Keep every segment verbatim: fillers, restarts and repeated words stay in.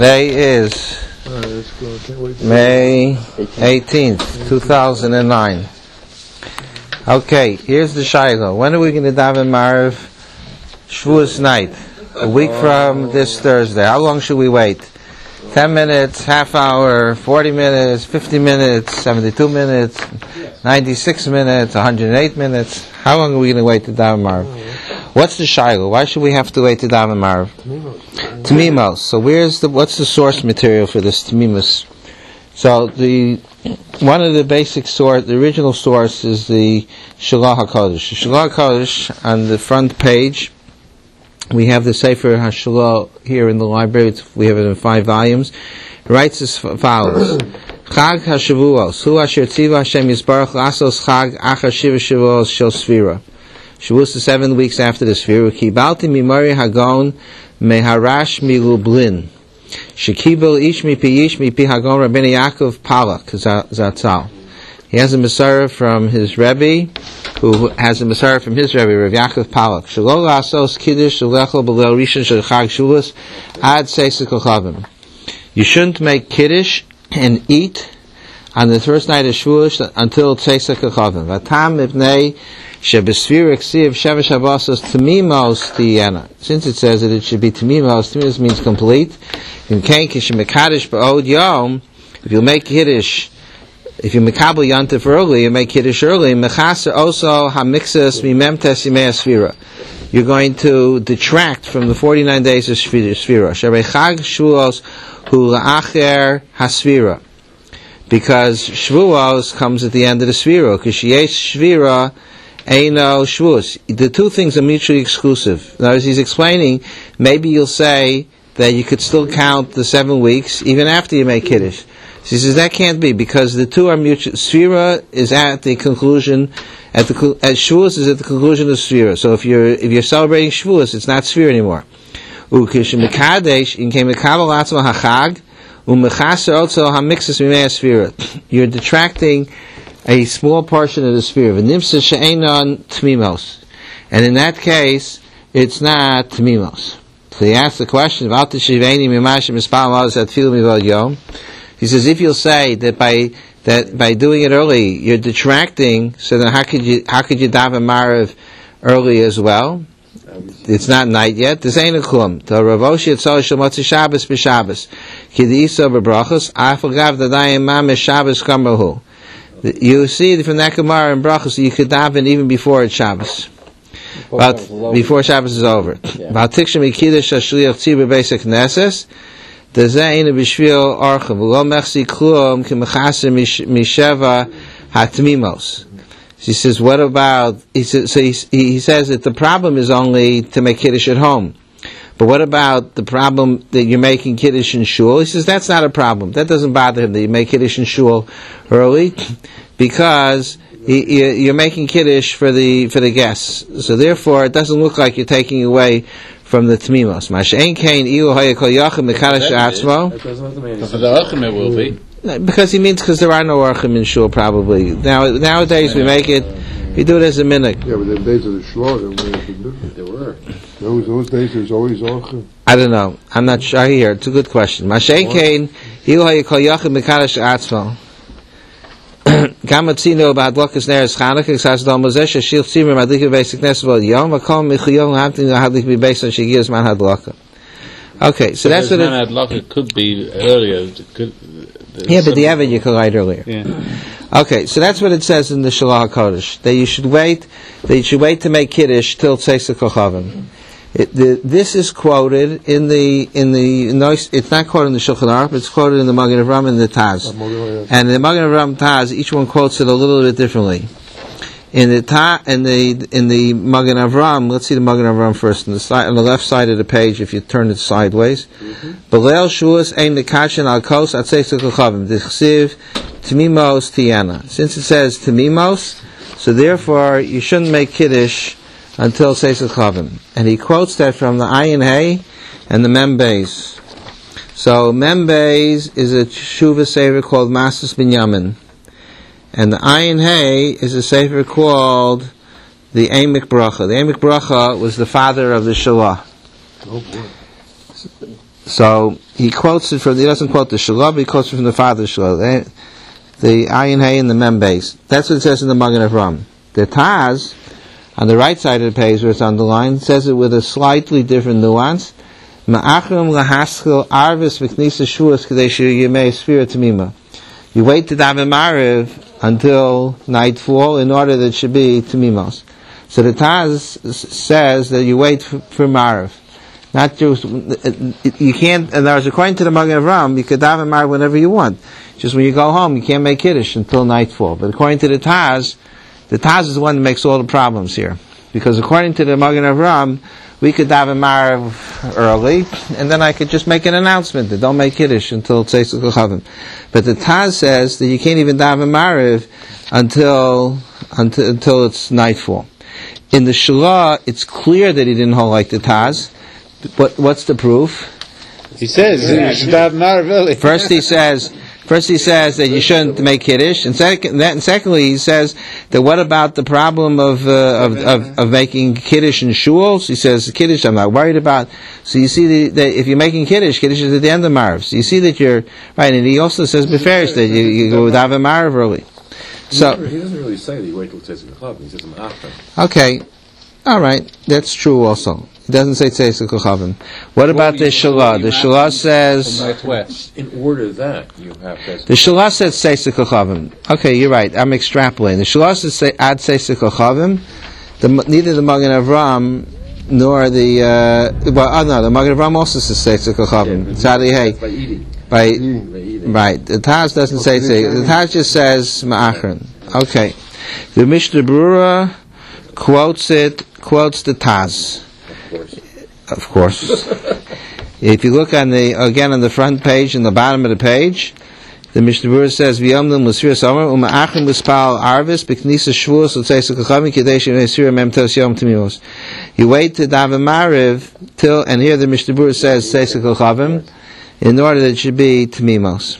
Today is May eighteenth, two thousand nine. Okay, here's the Shiloh. When are we going to daven Maariv? Shavuos night. A week from this Thursday. How long should we wait? ten minutes, half hour, forty minutes, fifty minutes, seventy-two minutes, ninety-six minutes, one hundred eight minutes. How long are we going to wait to daven Maariv? What's the Shiloh? Why should we have to wait to daven Maariv? Tamimos. So where's the, what's the source material for this Tamimos? So the, one of the basic source, the original source is the Shalach HaKodesh. The Shalach HaKodesh, on the front page, we have the Sefer HaShalach here in the library. It's, we have it in five volumes. It writes as follows. Chag HaShavuos, Hu Asher Tziva Hashem Yisbarach Lasos Chag Achar Shiva Shavuos Shel Sfira. Shavuos is seven weeks after the Sfira. Kibalti Mimari Hagon Meharash Milublin. Shekibel Ish Mipi Ish Mipi Hagon Rabbeinu Yaakov Palak Zatzal. He has a Masara from his Rebbe, who has a Masara from his Rebbe, Rav Yaakov Palak. Shalol Asos Kiddush Shalechel B'Leil Rishon Shel Chag Shavuos Ad Seisek Chavim. You shouldn't make Kiddush and eat on the first night of Shavuos until Seisek Chavim. Vatam Ibnei Shebesfira Ksiv Sheva Shavasos Tamimos Tiyana. Since it says that it should be Tamimos, Tamimos means complete. In Kain Kishim Mekadosh Ba'od Yom, if you make Kiddush, if you Mekabel Yantif early, you make Kiddush early, Mechasa also Hamixas Mimem Tesimei Asfira. You're going to detract from the forty-nine days of Sfira. Sharei Chag Shavuos Hu La'acher Hasfira. Because Shavuos comes at the end of the Sfira. Because Yesh Sfira Eino Shavuos. The two things are mutually exclusive. Now, as he's explaining, maybe you'll say that you could still count the seven weeks even after you make Kiddush. So he says that can't be, because the two are mutual. Sfira is at the conclusion, at the at Shavuos is at the conclusion of Sfira. So if you're if you're celebrating Shavuos, it's not Sfira anymore. Ukish Mekadesh in Kemekabel Atzma Hachag Umechasa also Hamixas Mimei Sfira. You're detracting a small portion of the sphere. V'nimsa she'enon tmimos. And in that case, it's not tmimos. So he asks the question, he says, if you'll say that by that by doing it early, you're detracting, so then how could you how could you daven Maariv early as well? It's not night yet. This ain't a klum. The Ravoshi Yitzhak Shalmotzi Shabbos b'Shabbos. Ki d'isa b'brachos, afagav d'dayim mamish Shabbos kamahu. You see from that Gemara in Brachos, you could daven even before it's Shabbos. But before Shabbos is over. About Tikshim Kiddush Shliach Tzibur Basic Knesses, the Zayin Bishvil Archav, Lo Mechsi Klum Kimachasir Misheva Hatmimos. He says, what about, he says, so he, he says that the problem is only to make Kiddush at home. But what about the problem that you're making Kiddush in Shul? He says that's not a problem. That doesn't bother him that you make Kiddush in Shul early, because you're making Kiddush for the for the guests. So therefore, it doesn't look like you're taking away from the Tmimos. Masha'en kain ilu hayakol yachim mekadosh atzmo. For the Achim it will be. Because he means because there are no Achim in Shul probably. Now nowadays we make it. We do it as a minhag. Yeah, but in the days of the Shloah, there were. Those, those days, there's always Orcha. I don't know. I'm not sure here. It's a good question. Mashen Kain, Hilu Hayikol Yachim Mekadosh Atzmo. Gamatzino about Lokas Neres Chanukah, Ksas Dom Mozesh, Shil Tzimmer, Madlik Basic Nesvol Yom, Makom Michuyom, Hamtin, Hadlik be based on Shigiyas Man Hadlaka. Okay, so that's what it... Man Hadlaka could be earlier. Could, yeah, but the Evan you could write earlier. Yeah. Okay, so that's what it says in the Shalach HaKodesh, that you should wait, that you should wait to make Kiddush till Tzeisek Chavim. It, the, this is quoted in the in the no, it's not quoted in the Shulchan Aruch, it's quoted in the Magen Avraham and the Taz. And in the Magen Avraham Taz, each one quotes it a little bit differently. In the ta, in the in the Magen Avraham, let's see the Magen Avraham first. On the side, on the left side of the page, if you turn it sideways, B'leil Shavuos ein nekashin al kos atzeisek chavim d'chsiv tmimos tiyana. Since it says tmimos, so therefore you shouldn't make Kiddush until Seisek Chavim. And he quotes that from the Ayin Hay and the Mem Beis. So Mem Beis is a Shuvah Sefer called Masas Binyamin. And the Ayin Hay is a Sefer called the Eimik Bracha. The Eimik Bracha was the father of the Shalah. Oh boy. So he quotes it from. He doesn't quote the Shalom. He quotes it from the father Shalom. The, the Ayin Hay and the Mem base. That's what it says in the Magen Avram. The Taz on the right side of the page where it's underlined says it with a slightly different nuance. Ma'achrim lahaskil arvis v'knisa shuas kadeshu yemei sfira tamima. You wait to daven Mariv until nightfall in order that it should be tamimos. So the Taz says that you wait for, for Mariv. Not just, you can't, and there's according to the Magen Avram, you could daven Mariv whenever you want. Just when you go home, you can't make Kiddush until nightfall. But according to the Taz, the Taz is the one that makes all the problems here. Because according to the Magen Avram, we could daven Mariv early, and then I could just make an announcement that don't make Kiddush until Tzeis Kochavim. But the Taz says that you can't even daven Mariv until, until, until it's nightfall. In the Shalah, it's clear that he didn't hold like the Taz. What, what's the proof? He says Yeah. you should have Mariv early. First he says, first he says that you shouldn't make Kiddush, and second, that, and secondly he says that what about the problem of, uh, of, of, of making Kiddush in shuls? He says, Kiddush I'm not worried about. So you see that, that if you're making Kiddush, Kiddush is at the end of Mariv. So you see that you're, right, and he also says beferish that you, you go with daven Mariv early. So, he doesn't really say that you wait till Tzeis Kochavim. He says Ma'achrim. okay, alright, that's true also. It doesn't say Tzeis Kochavim. What about the Shalah? The Shalah says, Northwest. In order that you have Tzeis the Shalah says Tzeis Kochavim. Okay, you're right, I'm extrapolating. The Shalah says say, add Tzeis Kochavim. The, neither the Magen Avram nor the, uh, well, oh no, the Magen Avram also says Tzeis Kochavim. Tzadi Hey. by eating. By, By eating. right, the Taz doesn't say Tzeis. The Taz just says Ma'achron. Okay. The Mishnah Brura quotes it, quotes the Taz. Of course. Of course. If you look on the, again on the front page and the bottom of the page, the Mishnah Brura says, V'yomdim l'sfira somer, u'ma'achim l'spal arvis, b'knisa shvuos, l'tzeis kochavim, k'dei she'esira mem tos yom t'mimos. You wait to daven Mariv till, and here the Mishnah Brura says, tzeis kochavim, in order that it should be t'mimos.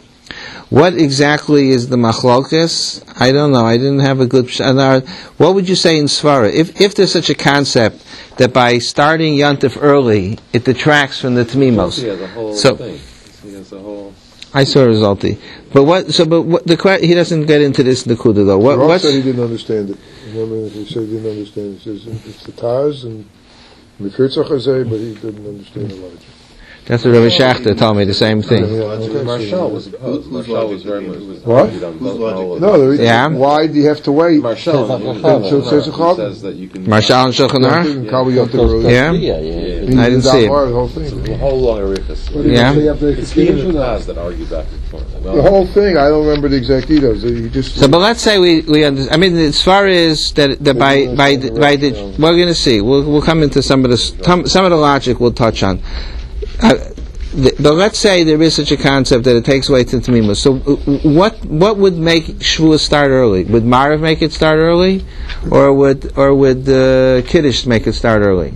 What exactly is the machlokas? I don't know. I didn't have a good. What would you say in Svara? If if there's such a concept that by starting Yontif early, it detracts from the Tmimos. Yeah, the whole So- thing. He has the whole. I saw resulti. But what? So, but what, the que- he doesn't get into this Nakuda though. What? Rob What's said he didn't understand it. Remember, he said he didn't understand. He says it's the Taz and Mekirtzach Hazeh, but he didn't understand the logic. that's what Rabbi Shachter told me the same thing. Yeah, okay, Marshall so- was opposed. Marshall was very much. Was What? argued on both modes. No, the reason- Yeah. why do you have to wait? Marshall So it says a chab? says that you can. Marshal and Shulchan Aruch? And Kabbalah Yom Tov early. Yeah. Yeah, yeah. He I didn't did see it. the whole thing. The whole long arichas. Yeah. It's he and the Taz that argue back and forth. The whole thing, I don't remember the exact details. He just. So, but let's say we we under, I mean, as far as that, that by by the- by the we're going to see. We'll we'll come into some of the some, some of the logic we'll touch on. Uh, the, but let's say there is such a concept that it takes away to Tamimus. So, uh, what what would make Shavuos start early? Would Mariv make it start early, or would or would uh, Kiddush make it start early?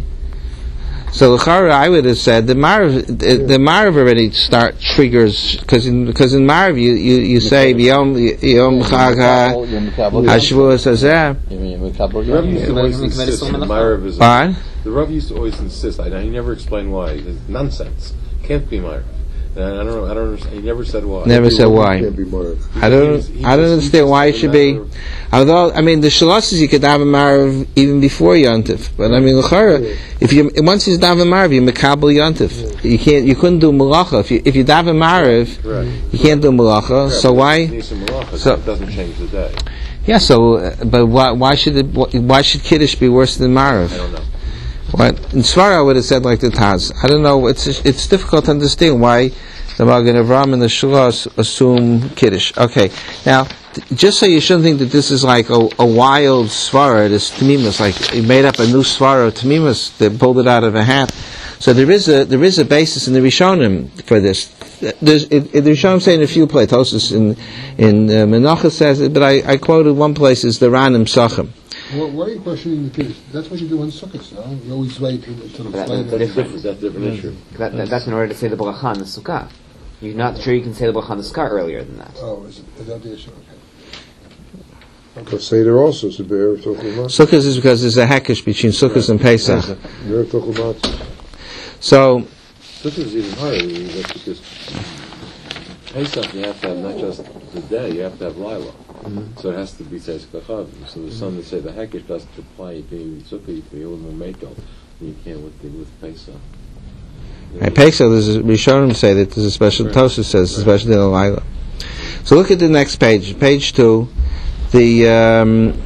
So l'chara, I would have said the Mariv, the, the Mariv already start triggers because in because in Mariv you, you, you say Yom Yom Chag HaShavuos Hazeh. The Rav used to always insist that Ma'ariv is. What? The Rav used to always insist. I, he never explained why. It's nonsense. Can't be Ma'ariv. And I don't know. I don't understand. He never said why. Never said why. Can't be more. I don't. He- he I don't just- understand he why it just should be. never- Although I mean the shalasas you could daven Mariv even before Yontif, but I mean l'chara, if you once he's daven Mariv you mekabel Yontif. You can't. You couldn't do malacha if you if you daven Mariv. Correct. You can't do malacha. So why? Nis and Malacha, So- it doesn't change the day. Yeah. So, uh, but why? Why should it? Why should Kiddush be worse than Mariv? I don't know. What in Svara I would have said like the Taz. I don't know. It's it's difficult to understand why the Magen Avram and the Shalas assume Kiddush. Okay, now th- just so you shouldn't think that this is like a, a wild Svara, this Tamimus, like he made up a new Svara of Tamimus that pulled it out of a hat. So there is a there is a basis in the Rishonim for this. There's, it, it, the Rishonim say in a few places. Tosus in in uh, Menachos says it, but I, I quoted one place is the Ranim Sachem. Well, why are you questioning the Kiddush? That's what you do on Sukkot, no? You always wait until the That- flame that- That's different. That's a different issue. That, that, that's in order to say the bracha on the sukkah. You're not sure you can say the bracha on the sukkah earlier than that. Oh, is, it, is that the issue? Okay. Because Seder also is a bear of Tochel Sukkot is because there's a hackish between Sukkot and Pesach. Bear of Tochel Matzah. So, This is even harder because Pesach you have to have not just the day, you have to have Lila. Mm-hmm. So it has to be Tzeis Kachavim. So the son that say the Hekesh doesn't apply, you can eat Sukkah, you can eat a little more Mekel than you can with, the, with Pesach. At Pesach, there's a, Rishonim say that there's a special right. Tosfos says, right. especially in the Lila. So look at the next page, page two. The um,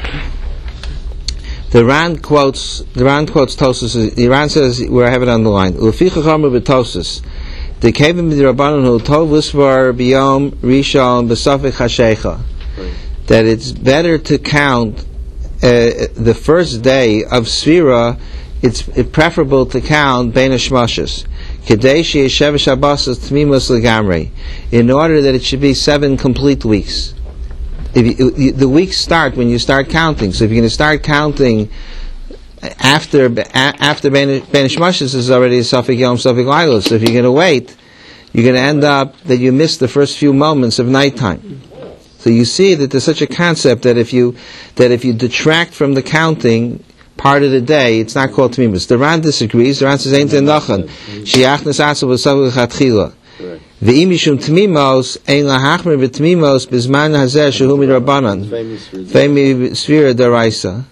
the Rand quotes the Rand quotes Tosfos. The Rand says where I have it on the line. Uficha chomer b'Tosfos. The kevim b'Rabbanan hu tov l'svar b'yom rishon b'safek hashecha. That it's better to count uh, the first day of Sfira. It's preferable to count Bein HaShmoshes. Kedei she'yeshev Shabbos tmimos legamrei. In order that it should be seven complete weeks. If you, you, the weeks start when you start counting. So if you're going to start counting after after Bein HaShmoshes is already a Safek Yom, Safek Laila. So if you're going to wait, you're going to end up that you miss the first few moments of nighttime. So you see that there's such a concept that if you that if you detract from the counting part of the day, it's not called Tmimus. The Ran disagrees. The Ran says, Ein Tenachan. Shiach Nesasa v'Savach Chatchila. V'im Mishum Tmimos, Ein Lahachmer v'Tmimos, Bizman Hazeh Shehu Midrabanan. Femi Sfira Daraisa.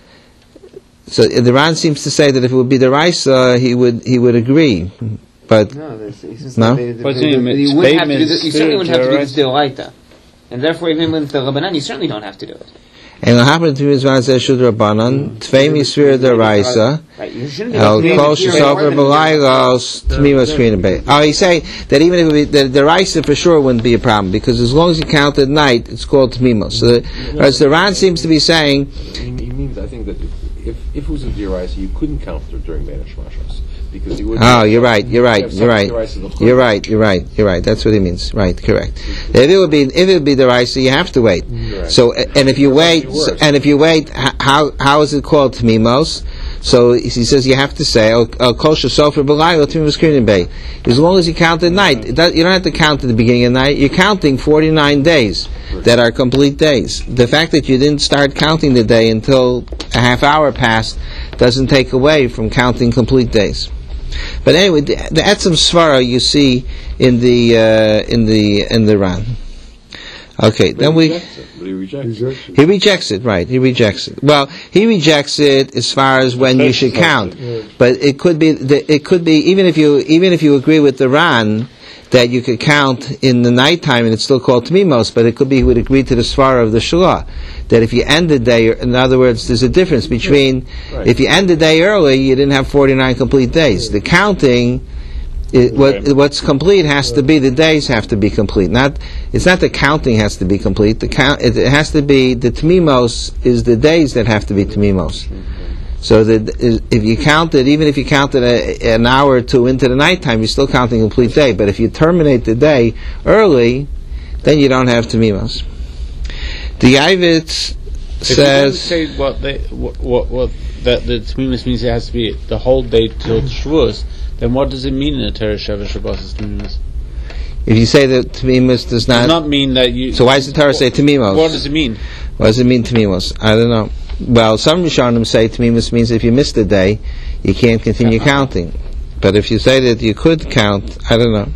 So the Ran seems to say that if it would be Daraisa, he would he would agree. But no, there's, no? They, they, they, they, they, you, wouldn't have to do this, you certainly wouldn't have to do this Deoraita. And therefore, even with the Rabbanan, you certainly don't have to do it. And what happened to me is when I said Shud Rabbanan, Tvei Misfir Deraisa, El Kol Shesofer B'Lailos, Tmima Sfirina Beit. Oh, he's saying that even if it be, the Deraisa for sure wouldn't be a problem, because as long as you count at night, it's called Tmimos. So the, whereas the Ran seems to be saying... He, he means, I think, that if, if, if it was a Deraisa, you couldn't count it during Bein HaShmoshes. Because he wouldn't. Oh, you're right. You're right. You're right. You're right. You're right. You're right. That's what he means. Right. Correct. If it would be, if it would be the Raisa, you have to wait. Right. So, and if you wait, so, and if you wait, how how is it called Tmimos? So he says you have to say Al Kol Shesofer B'Layla Tmimos Kriyin Bey. As long as you count at night, it does, you don't have to count at the beginning of the night. You're counting forty-nine days that are complete days. The fact that you didn't start counting the day until a half hour passed doesn't take away from counting complete days. But anyway, the, the Etzem Svara you see in the uh, in the in the Ran. Okay, but then he we. Rejects it, but he rejects it. it. He rejects it, right? He rejects it. Well, he rejects it as far as when you should count, but it could be the, it could be even if you even if you agree with the Ran that you could count in the nighttime and it's still called Tmimos, but it could be he would agree to the Svara of the Shula that if you end the day, in other words, there's a difference between right. if you end the day early, you didn't have forty-nine complete days. The counting, it, what, what's complete has to be the days have to be complete. Not it's not the counting has to be complete. The count it, it has to be the Tmimos is the days that have to be Tmimos. So that if you count it, even if you count it a, an hour or two into the nighttime, you're still counting a complete day. But if you terminate the day early, then you don't have Tmimos. The Yavitz says... say what, they, what, what, what that the Tmimos means it has to be the whole day till Shavuos, then what does it mean in the Torah Sheva Shabbos is Tmimos? If you say that Tmimos does not... Does not mean that you... So why does the Torah say Tmimos? What does it mean? What does it mean Tmimos? I don't know. Well, some Rishonim say Tmimos means if you missed a day, you can't continue uh-huh. counting. But if you say that you could count, I don't know.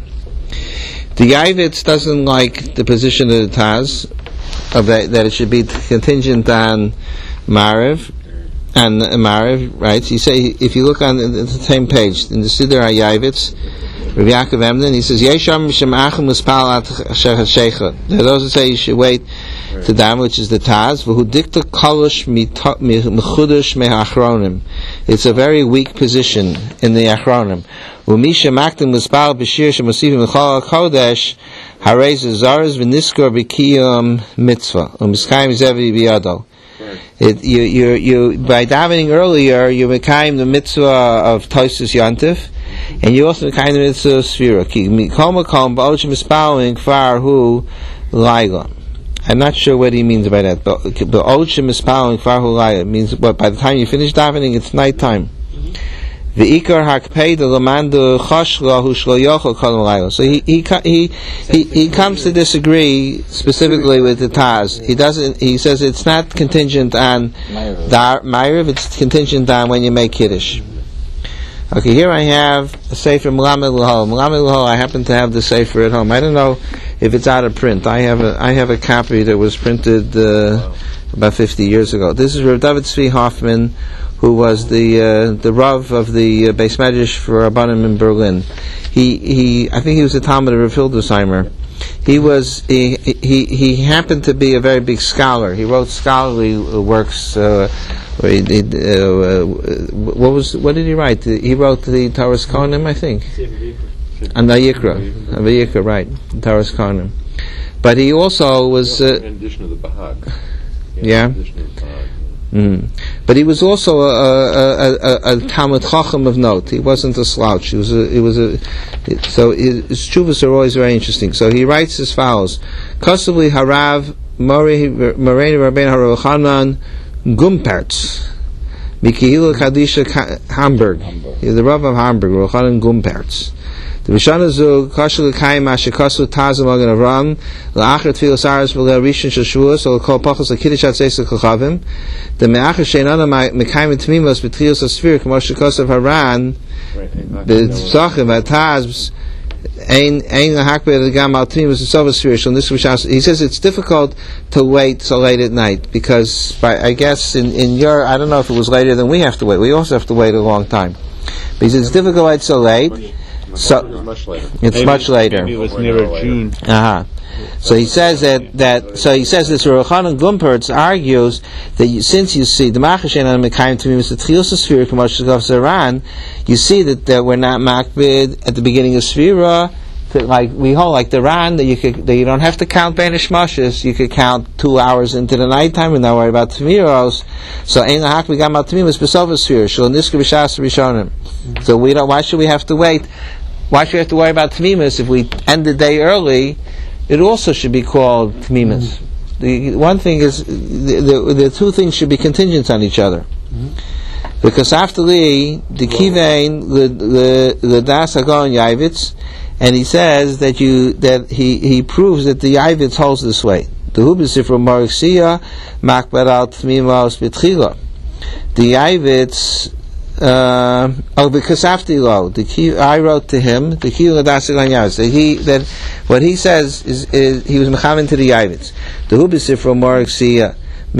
The Yavitz doesn't like the position of the Taz, of that, that it should be contingent on Mariv, and uh, Mariv, right? So you say, if you look on the, the same page, in the Siddur HaYavitz, Rabbi Yaakov Emden, he says, Yesham Mishem Achim Muspal At Shecha. There are those who say you should wait to Dam, which is the Taz. V'hu dikta kolosh mechudosh me'achronim. It's a very weak position in the Achronim. V'misha maktim muspal b'shir shemosivim l'chol kodesh harei zazaras v'niskor b'kiyom mitzvah u'miskayim zevi b'yado. It you you you by davening earlier you mekayim the mitzvah of Tosus Yontif. And you also kind of mitzvah of Sfira. Ki mikol makom ba'ochim mispalin kfar hu laila. I'm not sure what he means by that. But ba'ochim mispalin kfar hu laila means what? By the time you finish davening, it's nighttime. Ve'ikar hakpei de lamandu choshla hu shlo yochel kol laila. So he he he he he comes to disagree specifically with the Taz. He doesn't. He says it's not contingent on dar Ma'ariv. It's contingent on when you make Kiddush. Okay, here I have a sefer Melamed L'Ho. Melamed L'Ho, I happen to have the sefer at home. I don't know if it's out of print. I have a I have a copy that was printed uh, about fifty years ago. This is Rav David Tzvi Hoffman, who was the uh, the Rav of the uh, Beis Medrash for Rabbanim in Berlin. He he I think he was a Talmud of Rav Hildesheimer. He was he, he he happened to be a very big scholar. He wrote scholarly works. Uh, where he did, uh, uh, what was what did he write? He wrote the Taras Kohanim, I think, and Vayikra, Vayikra, right? Taras Kohanim. But he also was uh, in addition to the Bahag. Yeah. Mm. But he was also a, a, a, a Talmud Chacham of note. He wasn't a slouch. He was a, he was a, so his, his tshuvas are always very interesting. So he writes as follows: Kosovli Harav Morei Rabbeinu Harav Chanan Gumpertz Mikihila Kadisha Hamburg. He's the Rav of Hamburg, Rav Chanan Gumpertz. The Mishana Zug Kashul Kaim Ashikasu Tazim Agan Avram La'achar Tfilas Aris V'Lei Rishon Shashuas Ol Kol Pachos LaKiddush Atzeis LaKochavim The Me'achar Sheinana Mekayim Tmimos B'Tchios HaSfir K'mo Shekasav Haran B'Tzachim V'Taz Ein Ein L'Hakber L'Gam Al Tmimos B'Tzov HaSfir. He says it's difficult to wait so late at night because by, I guess in, in your I don't know if it was later than we have to wait. We also have to wait a long time. But he says it's difficult to wait so late. So it's much later. It's maybe, much later. Maybe it was nearer June. Uh huh. So he says that, that so he says this Rav Chanan Gumpertz argues that you, since you see the Machashen and Mekayim to me was the Tchios Sfira K'mosh Zaran, you see that, that we're not makbid at the beginning of Sfira. Like we hold like the Ran that you could that you don't have to count Banish Moshes, you could count two hours into the nighttime and not worry about Tmiros. So Ein Lahak we got Mal Tmiros B'Sov Sfira Shul Niska B'Shas Rishonim. So we don't. Why should we have to wait? Why should we have to worry about Tmimus if we end the day early? It also should be called Tmimus. Mm-hmm. The one thing is the, the, the two things should be contingent on each other. Mm-hmm. Because after the the Kivain the the the Das Hagon Yavitz, and he says that you that he, he proves that the Yavitz holds this way. The Hubisif from Marixia Makbar al Tmimos B'Tchila. The Yavitz. Uh, oh, because after lo, the key, I wrote to him the key that he that what he says is, is he was mechaven to the Yavitz. The Hubisif from Marixia. The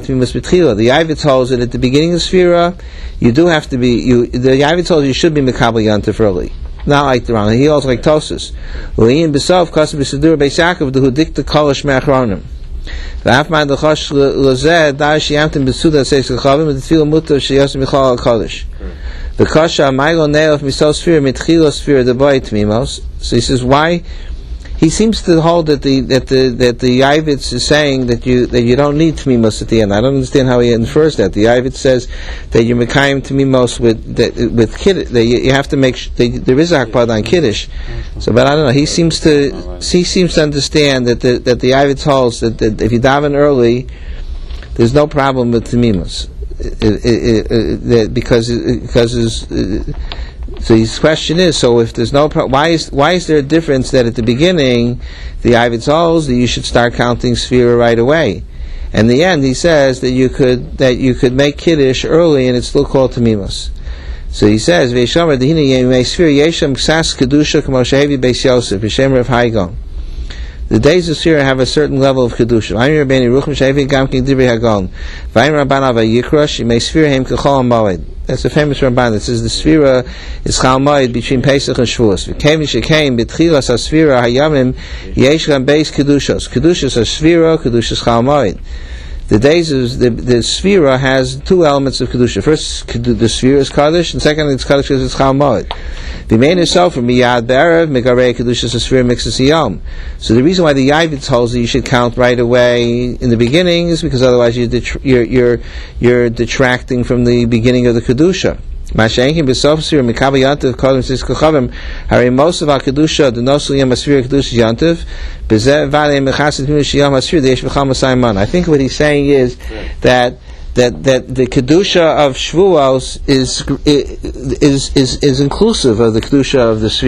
Yavitz holds that at the beginning of Sfira, you do have to be. You the Yavitz holds you should be mekabel yantif early, not like the Rambam. He holds like Tosas. U'in b'sof kasim b'sedur beis Yaakov the hudik the kolish me'achronim. V'afman the chosh lozeh dash yamtim b'suda seis l'chavim and the tefillah mutar sheyosim michal al kodesh. The kasha ma'ilo ne'of misos Sfira mitchilo Sfira deboy tmimos. So he says why. He seems to hold that the that the that the Yavitz is saying that you that you don't need Tmimos at the end. I don't understand how he infers that. The Yavitz says that you're Mekayim Tmimos with that, with Kiddush. That you, you have to make that there is a Hakpad on Kiddush. So, but I don't know. He seems to he seems to understand that the that the Yavitz holds that, that if you daven early, there's no problem with Tmimos. It, it, it, it, that because because it's, it, so his question is: so if there's no pro- why is why is there a difference that at the beginning the Yavitz holds that you should start counting Sfira right away, and in the end he says that you could that you could make Kiddush early and it's still called Tamimos. So he says Veishamar Dehina Yemei Sfira Yesham Ksas Kedusha K'mo Shehevi Beis Yosef B'Shem Rav Haigon. The days of Sfira have a certain level of Kedusha. Vayim Rabbeinu Ruchim Shehevi Gam King Divrei Hagon. Vayim Rabbana Vayikra Shemei Sfira Hem K'chol Moed. That's a famous Ramban that says the Sfira is Chal Moed between Pesach and Shavuos. V'keim Shekaim B'tchilas HaSfira Hayamim Yesh Gam Beis Kedushos. Kedushos HaSfira, Kedushos Chal Moed. The days of the, the Sfira has two elements of Kedusha. First, the Sfira is Kaddish, and second, it's Kaddish because it's Chal Moed. The main is so from Miyad Be'erev, Megarei Kedushas HaSfira Mixes Yom. So the reason why the Yavitz holds that you should count right away in the beginning is because otherwise you're, detr- you're, you're, you're detracting from the beginning of the Kedusha. Mashenkin b'sof Sfira Mikabel Yantiv Kodim Sis Kochavim Harei most of our Kedusha the Nosul Yom HaSfira Kedusha Yantiv B'zeh V'alei Mechasit Pimish Yom HaSfira Deyesh B'chal Masayman. I think what he's saying is that that that the Kedusha of Shavuos is is is is inclusive of the Kedusha of the Sfira.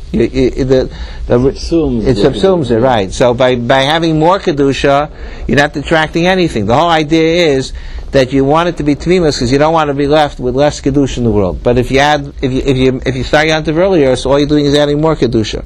You, you, the, the, subsumes it subsumes it, right. So by, by having more Kedusha, you're not detracting anything. The whole idea is that you want it to be Tmimus because you don't want to be left with less Kedusha in the world. But if you add, if you, if you, if you start Yom Tov earlier, so all you're doing is adding more Kedusha.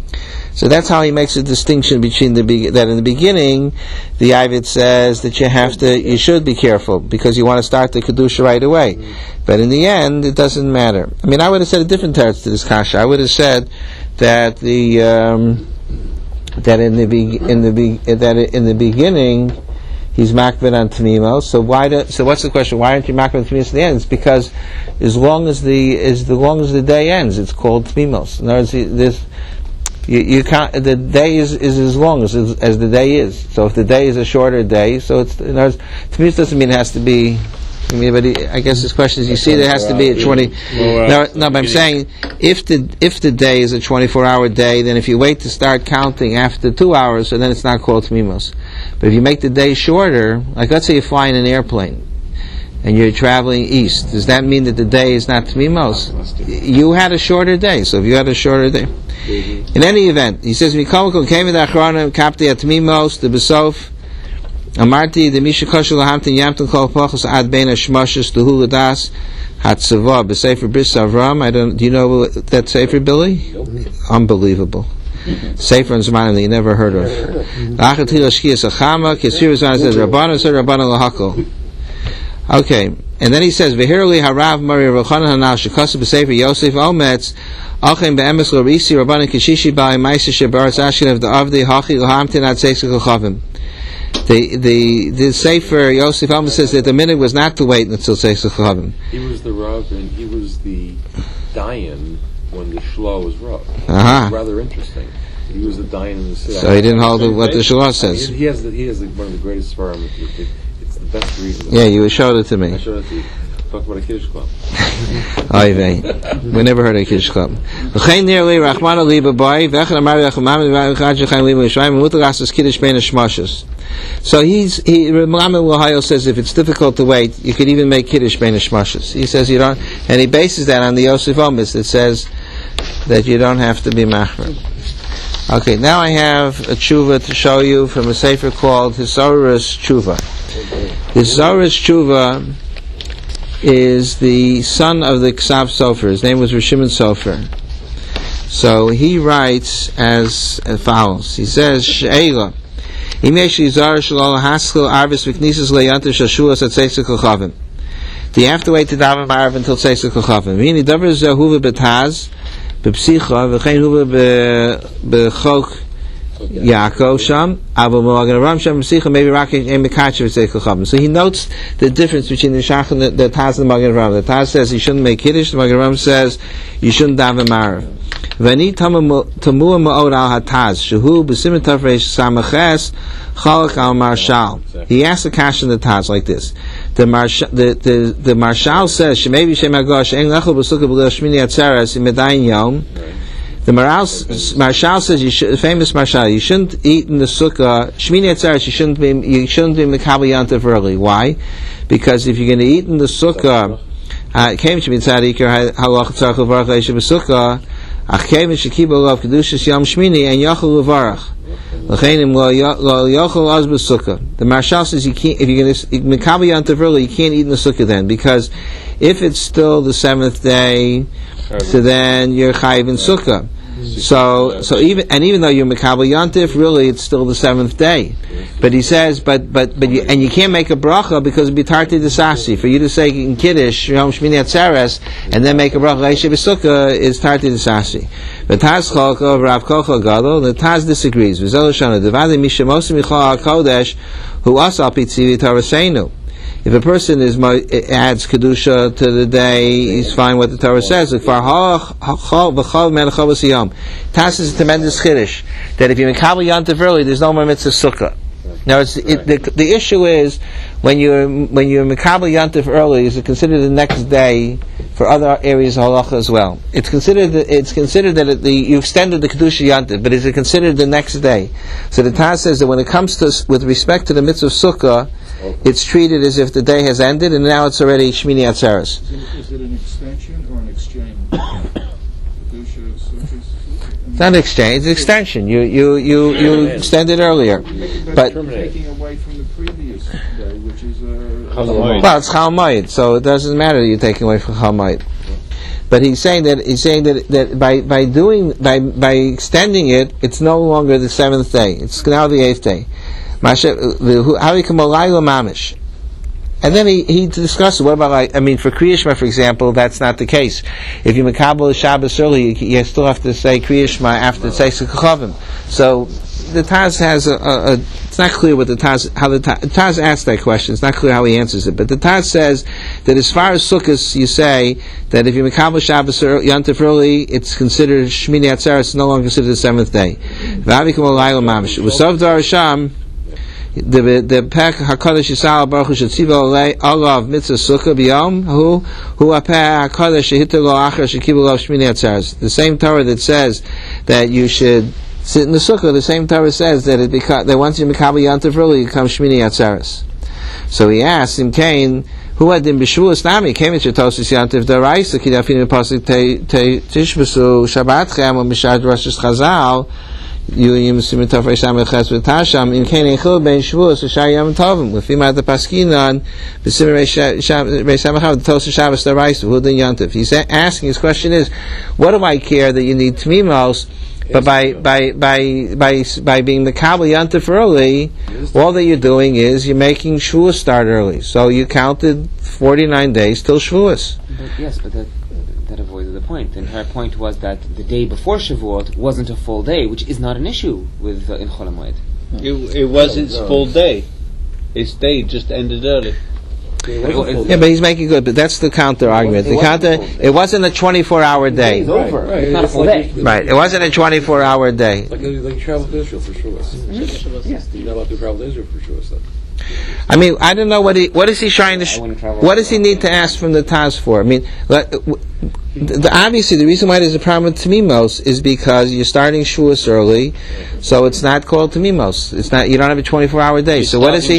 So that's how he makes a distinction between the be- that in the beginning, the Ayvid says that you have to, you should be careful because you want to start the kedusha right away. But in the end, it doesn't matter. I mean, I would have said a different teretz to this kasha. I would have said that the um, that in the be- in the be- that in the beginning he's makbid on tmimos. So why? Do, so what's the question? Why aren't you makbid on tmimos in the end? It's because as long as the as the long as the day ends, it's called tmimos. In other words, this. You, you can't. The day is, is as long as as the day is. So if the day is a shorter day, so it's. In other words, to me, it doesn't mean it has to be. I mean, but he, I guess this question is: you see, there has to be a twenty. No, no, but I'm saying if the if the day is a twenty-four hour day, then if you wait to start counting after two hours, so then it's not called tmimos. But if you make the day shorter, like let's say you fly in an airplane and you're traveling east, does that mean that the day is not tmimos? You had a shorter day, so if you had a shorter day. In any event, he says, "Mikolko came in the achronim kapti atmimos the besof amarti the misha kosher lahamtin yamtin kol pachos ad bein hashmoshes to huladas hatzavah b'sefer bris avram." I don't. Do you know that sefer, Billy? Unbelievable. Sefer and Zmanim that you never heard of. Achatil ashkiyas achama kisir zman says Rabbanu said Rabbanu lahakol. Okay, and then he says, "V'hirli harav Mari Rochanan hanal shekasa b'sefer Yosef Ometz achem be'emes lo risi Rabbanan kishishi ba'ay ma'isa shebaratz Ashkenav da'avdi hachi l'hamtin ad seisik l'chavim." The the the sefer Yosef Ometz says that the minute was not to wait until seisik l'chavim. He was the Rav and he was the Dayan when the Shlo was Rav. Uh-huh. Rather interesting. He was the Dayan in the city. So he didn't hold what the Shlo says. I mean, he has the, he has the, one of the greatest sperm. It's the best reason. Yeah, you showed it to me. I showed it to you. Talk about a Kiddush Club. Oy vey. We never heard of a Kiddush Club. V'chein nearly Rachmana liba boy, v'echad amar v'echamam v'echad shechaim liba yishayim, v'mutar asas Kiddush bein hashmoshes. So he's, he, Rambam Ohio says if it's difficult to wait, you could even make Kiddush bein hashmoshes. He says you don't, and he bases that on the Yosef Ometz that says that you don't have to be machmer. Okay, now I have a tshuva to show you from a sefer called Hisaurus Tshuva. Hisaurus Tshuva is the son of the Ksav Sofer. His name was Rishimon Sofer. So he writes as follows. He says, She'ela, Imesh Yizar Shalol Haskell Arvis V'knisas Le'yantar Shashuas At Seisik L'chavim. Do you have to wait to daven Ma'ariv until Seisik L'chavim? V'hini davar zeh huva b'taz b'psicha v'chein huva b'chok Yaakov Sham, Abu Malagan Ram Sham Sicha, maybe Rakish and Mekachev Seikachabim. So he notes the difference between the Shach and the, the Taz and the Magen Ram. The Taz says you shouldn't make Kiddush, the Magen Ram says you shouldn't daven Marav. V'ani tamua ma'od al hataz, shehu b'simen tafresh samaches chalak al marshal. He asks the question in the Taz like this. The marshal, the, the, the marshal says, shemevi shem agosh, en lechel b'sukkah b'lil shmini atzeres im medayin yom. The Marshal says, you should, the famous Marshal, you shouldn't eat in the sukkah. Shmini Atzeres, you shouldn't be, you shouldn't be Mekabel Yantav early. Why? Because if you're going to eat in the sukkah, came to me tzadikar halach tzarich levarach leisha b'sukkah, ach came and shekiba olav kedushas yom shmini and yachol levarach. L'cheinim lo yachol az b'sukkah. The Marshal says you can't, if you're going to Mekabel Yantav early, you can't eat in the sukkah then, because if it's still the seventh day, so then you're chayiv in sukkah. So, so even and even though you're Mekabel Yantif, really it's still the seventh day. But he says, but but but you, and you can't make a bracha because it'd be tarti desasi. For you to say in Kiddush Yom Shmini Atzeres and then make a bracha Leisha B'Sukkah is tarti desasi. But Taz Chalko Rav Kocha Gadol, the Taz disagrees. V'zel Shana Devadi Misha Mosim Yichal HaKodesh Hu Asal Pitzivi Taraseinu. If a person is adds kedusha to the day, he's fine what the Torah says. Tas is a tremendous chiddush that if you Mekabel Yantav early, there's no more mitzvah sukkah. Now, it's, it, the, the issue is when you're when you're Mekabel Yantav early, is it considered the next day for other areas of halacha as well? It's considered it's considered that it, the, you extended the kedusha Yantav, but is it considered the next day? So the Taz says that when it comes to with respect to the mitzvah sukkah, it's treated as if the day has ended and now it's already Shmini Atzeres. Is it, is it an extension or an exchange? It's not an exchange, it's an extension. You you you, you extend it earlier. But taking away from the previous day, which is uh, well, it's Chal Moed, so it doesn't matter that you're taking away from Chal Moed. But he's saying that he's saying that, that by, by doing by by extending it, it's no longer the seventh day. It's now the eighth day. And then he, he discusses what about, like, I mean, for Kriya Shema, for example, that's not the case. If you Makabel Shabbos early, you, you still have to say Kriya Shema after Tzeis HaKochavim. So the Taz has a, a, a, it's not clear what the Taz, how the Taz, Taz asks that question, it's not clear how he answers it, but the Taz says that as far as Sukkot, you say that if you Makabel Shabbos Yantif early, it's considered Shmini Atzeres, it's no longer considered the seventh day. V'avikum Olayla Mamish. V'sov Darasham, the the pek hakadosh yisal baruch shetziva olav mitzvah sukkah biyom who who a pek hakadosh shehitelo achar shekibel olav shmini atzeres. The same Torah that says that you should sit in the sukkah, the same Torah says that it beca- that once you mekabel yantiv early, you come shmini atzeres. So he asks him, Cain, who had in b'shuas nami came into tosis yantiv daraisa kidafin pasuk te tishbesu shabbatchem or mishad rosh chazal. You yim simitov reisham echas v'tasham in kain echil ben shvuos v'shayam tovim l'fima the paskinan b'sim reisham echad v'tos Shabbos daraisa v'hudin yantiv. He's asking, his question is, what do I care that you need tmimos, but by by by by by being the kabel yantiv early, all that you're doing is you're making shvuos start early. So you counted forty-nine days till shvuos. But yes, but that that avoided the point. The entire point was that the day before Shavuot wasn't a full day, which is not an issue with uh, in Chol HaMoed. It, it was its full day. Its day just ended early. Yeah, but he's making good. But that's the counter argument. The counter. It wasn't a twenty-four hour day. It's over. Right, right. It's not a full day. Right. It wasn't a twenty-four hour day. Like like travel to Israel for sure. Mm-hmm. Yes. You're not allowed to travel to Israel for sure. So. I mean, I don't know what he. What is he trying to? Sh- what does he need to ask from the Taz for? I mean, like, the, the, obviously the reason why there's a problem with Tamimos is because you're starting Shavuos early, so it's not called Tamimos. It's not. You don't have a twenty-four hour day. You're so what is he?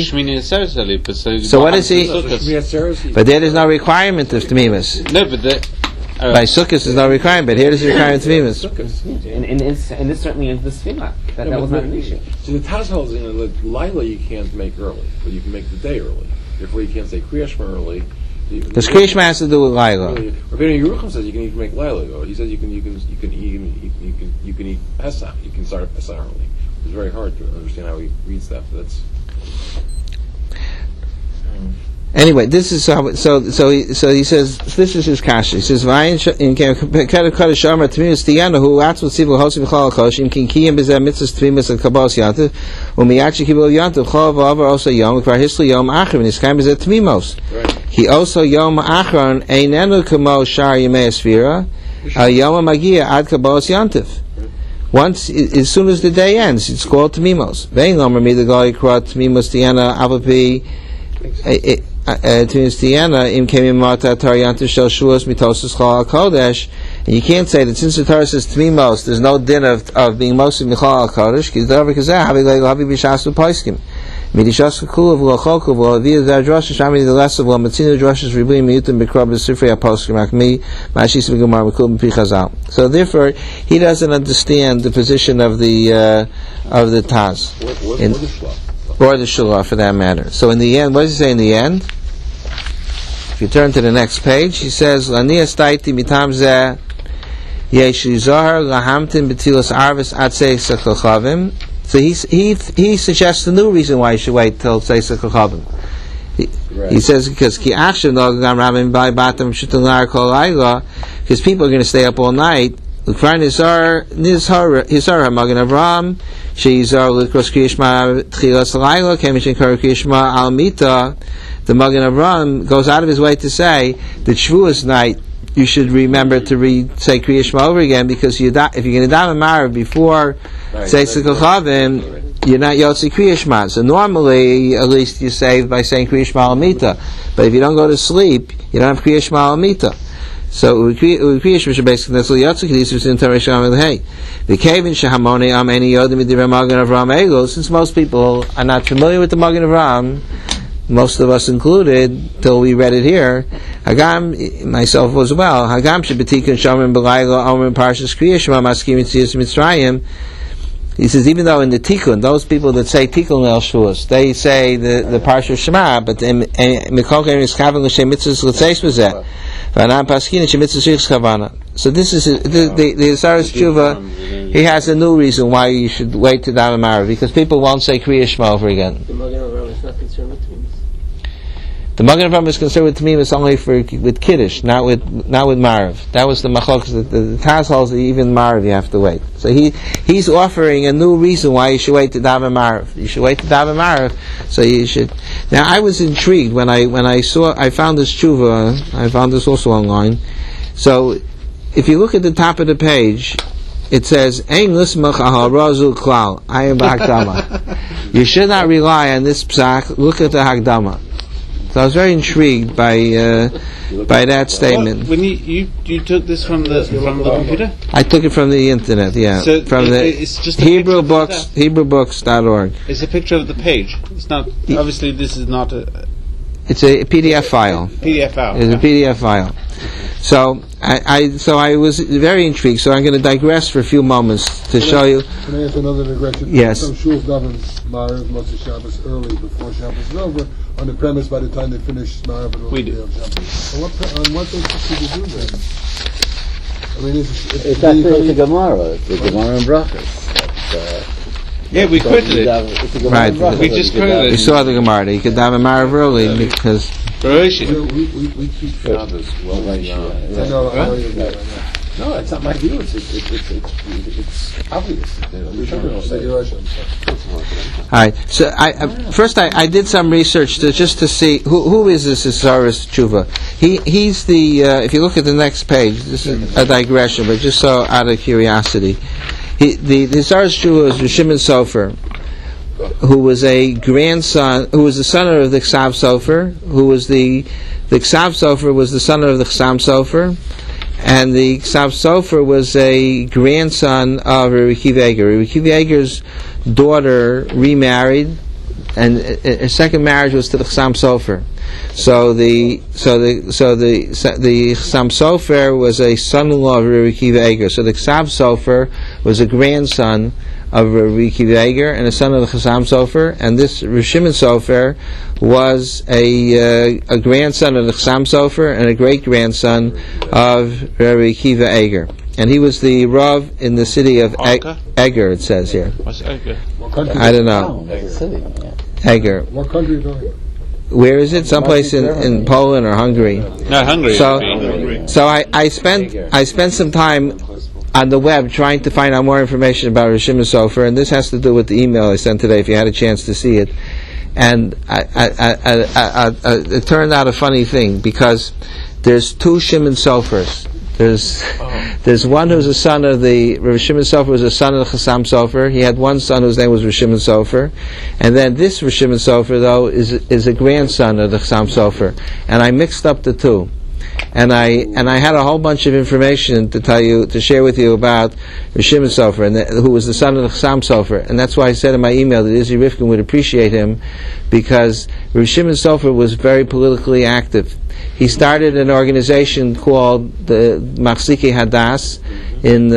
So, so what is he? But there is no requirement of Tamimos. No, but the, uh, by Sukkot is no requirement, but here there's a requirement of Tamimos. And, and, and, and this certainly is the Sfima. That, that was not an issue. So the Taz holds, you know, like Laila you can't make early, but you can make the day early. Therefore, you can't say Kriya Shema early. Because Kriya Shema has to do with Laila. Rabbeinu Yerucham says you can even make Laila go. He says you can you can you can you can you can you can eat Pesach. You can start Pesach early. It's very hard to understand how he reads that. But that's. Um, Anyway, this is how, so so he so he says this is his kasha. He says Vayin in Kedar Kodesh Shomer Tmimus Tiyana who Atzmut Sivu Hosim B'Chol Kosh in Kinkiyim B'Zeh Mitzvahs Tmimus and Kabos Yantiv U'Miyachi Kibul Yantiv Chol V'Over Also Yom Kvar Hisli Yom Achron Niskayim B'Zeh Tmimos. He also Yom Achron Einenu Kamo Shar Yemei Esfira Al Yom Magia Ad Kabos Yantiv. Once, as soon as the day ends, it's called Tmimos. Vein Lomer Midagoy Krat Tmimos Tiyana Avapi. And you can't say that since the Torah says Tmimos, there's no din of, of being mostly Michal HaKodesh, because the Torah says, Havi Havi B'Shas V'Poiskim. Midishas Kulav L'Chokov L'Aviyah Zadrosh Shami the less of L'Matzina Droshes Ribuy Miyutim B'Krab B'Sifrei HaPoskim Akmi Mashis V'Gemar V'Kul B'Pi Chazal. So therefore, he doesn't understand the position of the uh, of the Taz. What, in, or the Shullah, for that matter. So in the end, what does he say in the end? If you turn to the next page, he says, Laniya staiti mitam zeh yesh zohar lahamtin b'tilos arvis ad seis ha'kochavim. So he, he, he suggests a new reason why you should wait till seis ha'kochavim. He, right. he says, because ki achshav nogam rabim by batam shutan lar kol ayla, because people are going to stay up all night. L'kvar nizar nizar nizar ha'magen Avram she'izar l'kros kriyishma tchilas layla kemishin kar kriyishma al mita. The Magen Avram goes out of his way to say that Shavuos night you should remember to read say Kriya Shema over again, because you da- if you're going to daven Marav before say Sikachavim, you're not Yotzi Kriya Shema. So normally, at least you save by saying Kriya Shema Al Mita. But if you don't go to sleep, you don't have Kriya Shema Al Mita. So Kriya Shema basically that's what Yotzi Kriya in Torah Shem Hey. The Kevin Shahamoni Am Any Yodim Midiram Magen Avram Ego. Since most people are not familiar with the Magen Avram, most of us included, till we read it here, Hagam, myself as well, Hagam shebetikin shomer b'layla omer parshas Kriya Shema maskim mitzias Mitzrayim. He says, even though in the Tikkun, those people that say Tikkun El Shuas, they say the, the Parsha Shema, but Mikol Kerim is Kavan L'Shem Mitzvahs L'Tzeis B'zeh. V'anam Paskin L'Shem Mitzvahs Yichs Chavana. So this is, the, the, the Asaras Tshuva, he has a new reason why you should wait to Daven Marav, because people won't say Kriya Shema over again. The Magen Avraham is not concerned with Tumis. The Magen Avraham is concerned with Tamim, it's only for with Kiddush, not with not with Marav. That was the Machok. The, the, the Taz holds that even Marav you have to wait. So he he's offering a new reason why you should wait to daven Marav. You should wait to daven Marav. So you should. Now I was intrigued when I when I saw I found this tshuva. I found this also online. So if you look at the top of the page, it says Ein Lismach Aharazu Klal. I am Hagdama. You should not rely on this psak. Look at the Hagdama. So I was very intrigued by uh, by that statement. What, when you, you you took this from the from the computer? I took it from the internet, yeah, So from it, the it's just a Hebrew picture of books, the- Hebrew books dot org. It's a picture of the page. It's not obviously this is not a It's a P D F file. P D F file. It's a P D F file. So I, I so I was very intrigued. So I'm going to digress for a few moments to show you. Can I ask another digression? Yes. Some shuls daven Marav Motzei Shabbos early before Shabbos is over, on the premise by the time they finish Marav it will We be do. on Shabbos. On what, pre- on what basis do you do that? I mean, it's, it's, It's actually it's a Gemara. It's a Gemara in Brachas. Yeah, we quoted it. It's a Gemara Right. in Brachas. We just You could quoted You it. saw the Gemara. You could daven Marav early because Baruch. we, we, we, we keep Shabbos well beyond. I know, I know you're right. I know. No, it's not my view. It's it's it's it's, it's, it's obvious. You know, the Shulchan will say You're right, I'm sorry. all right. So I uh, first I, I did some research to just to see who who is this Asaras Tshuva. He he's the uh, if you look at the next page, this is a digression, but just so out of curiosity, he the the Asaras Tshuva is Shimon Sofer, who was a grandson, who was the son of the Ksav Sofer, who was the the Ksav Sofer was the son of the Chasam Sofer, and the Ksav Sofer was a grandson of Rabbi Akiva Eiger. Rabbi Akiva Eiger's daughter remarried, and a, a second marriage was to the Chasam Sofer. So the so the so the the Chasam Sofer was a son-in-law of Rabbi Akiva Eiger. So the Ksav Sofer was a grandson of Rabbi Akiva Eiger and a son of the Chasam Sofer, and this Rav Shimon Sofer was a uh, a grandson of the Chasam Sofer and a great grandson of Rabbi Akiva Eiger, and he was the Rav in the city of e- Eger. It says here. What's okay? What country? I don't know. It's a city. Eger. What country are you talking about? Where is it? Someplace in, in Poland or Hungary. No, Hungary. So, Hungary. so I, I spent I spent some time on the web trying to find out more information about Rav Shimon Sofer, and this has to do with the email I sent today. If you had a chance to see it, and I, I, I, I, I, I, it turned out a funny thing because there's two Shimon Sofers. There's oh. there's one who's a son of the Rav Shimon Sofer was a son of the Chasam Sofer. He had one son whose name was Rav Shimon Sofer, and then this Rav Shimon Sofer though is is a grandson of the Chasam Sofer. And I mixed up the two, and I and I had a whole bunch of information to tell you to share with you about Rav Shimon Sofer, and the, who was the son of the Chasam Sofer. And that's why I said in my email that Izzy Rifkin would appreciate him because Rav Shimon Sofer was very politically active. He started an organization called the Machzikei Hadas in,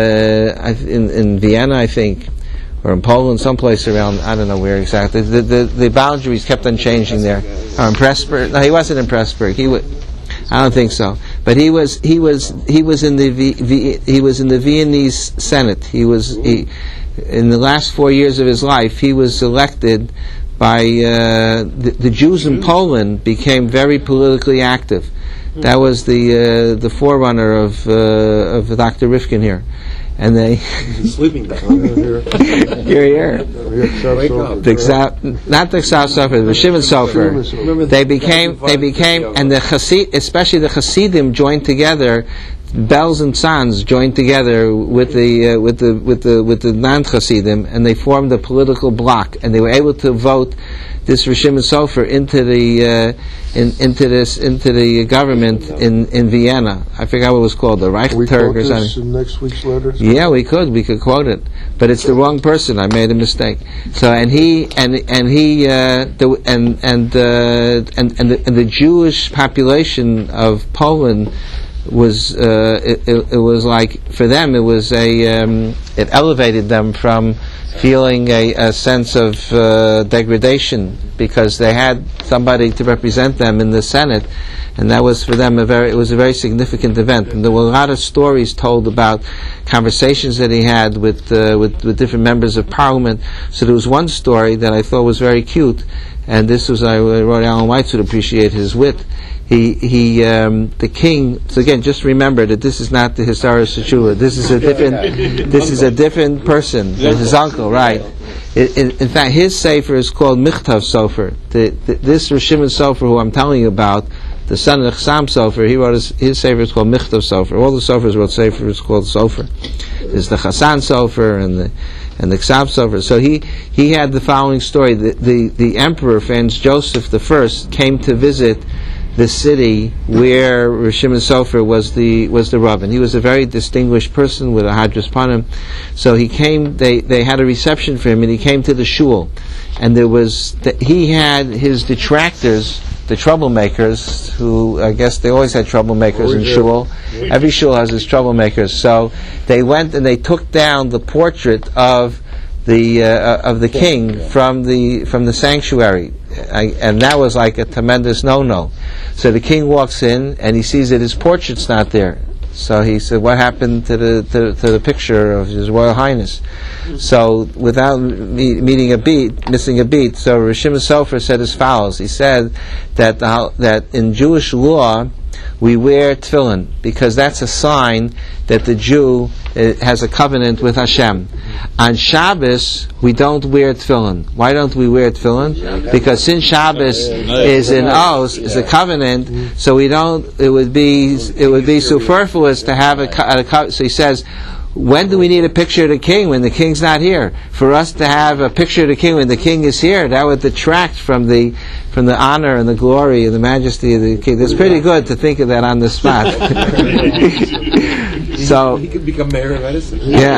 uh, in in Vienna, I think, or in Poland, someplace around. I don't know where exactly. The the, the boundaries kept on changing there. Or in Pressburg? No, he wasn't in Pressburg. He was. I don't think so. But he was he was he was in the v, v, he was in the Viennese Senate. He was he, in the last four years of his life. He was elected. By uh, the, the Jews in Poland became very politically active. That was the uh, the forerunner of uh, of Doctor Rifkin here, and they sleeping back. You're here. Wake up. The Ksav, not the Ksav Sofer, the Shimon Sofer. They became they became and the Hasid, especially the Hasidim, joined together Belz and Tzanz joined together with the uh, with the with the with the non-Hasidim, and they formed a political bloc, and they were able to vote this Rosh Shimon Sofer into the uh, in, into this into the government in, in Vienna. I forgot what it was called, the We Reichstag quote or this something. in next week's letters. Yeah, we could. We could quote it, but it's the wrong person. I made a mistake. So, and he and and he uh, the, and and uh, and and the, and the Jewish population of Poland was uh, it, it, it was like, for them it was a um, it elevated them from feeling a, a sense of uh, degradation, because they had somebody to represent them in the Senate, and that was for them a very it was a very significant event. And there were a lot of stories told about conversations that he had with uh, with, with different members of parliament. So there was one story that I thought was very cute, and this was I wrote Alan Weitz would appreciate his wit. He he um, the king. So again, just remember that this is not the Hisaras Shechula. This is a different. This is a different person. His uncle, right? In, in, in fact, his sefer is called Michtav Sofer. The, the, this Rosh Shimon Sofer, who I'm telling you about, the son of Chassam Sofer, he wrote his, his sefer is called Michtav Sofer. All the Sofers wrote sefer is called Sofer. There's the Chassan Sofer and the and the Chassam Sofer. So he he had the following story: the the, the emperor Franz Joseph the First came to visit the city where Rosh Shimon Sofer was the was the Rav, and he was a very distinguished person with a Hadras Panim. So he came. They they had a reception for him, and he came to the shul, and there was the, he had his detractors, the troublemakers, who I guess they always had troublemakers in shul. Every shul has its troublemakers. So they went and they took down the portrait of the uh, of the king from the from the sanctuary. I, and that was like a tremendous no-no. So the king walks in and he sees that his portrait's not there. So he said, "What happened to the to, to the picture of His Royal Highness?" So without me, meeting a beat, missing a beat, so Rosh Shimon Sofer said as follows. He said that uh, that in Jewish law we wear tefillin because that's a sign that the Jew uh, has a covenant with Hashem. On Shabbos, we don't wear tefillin. Why don't we wear tefillin? Because since Shabbos is an oath, is a covenant, so we don't. It would be it would be superfluous to have a, a, a. So he says, when do we need a picture of the king when the king's not here? For us to have a picture of the king when the king is here, that would detract from the from the honor and the glory and the majesty of the king. It's pretty good to think of that on the spot. So he could become mayor of Edison. Yeah.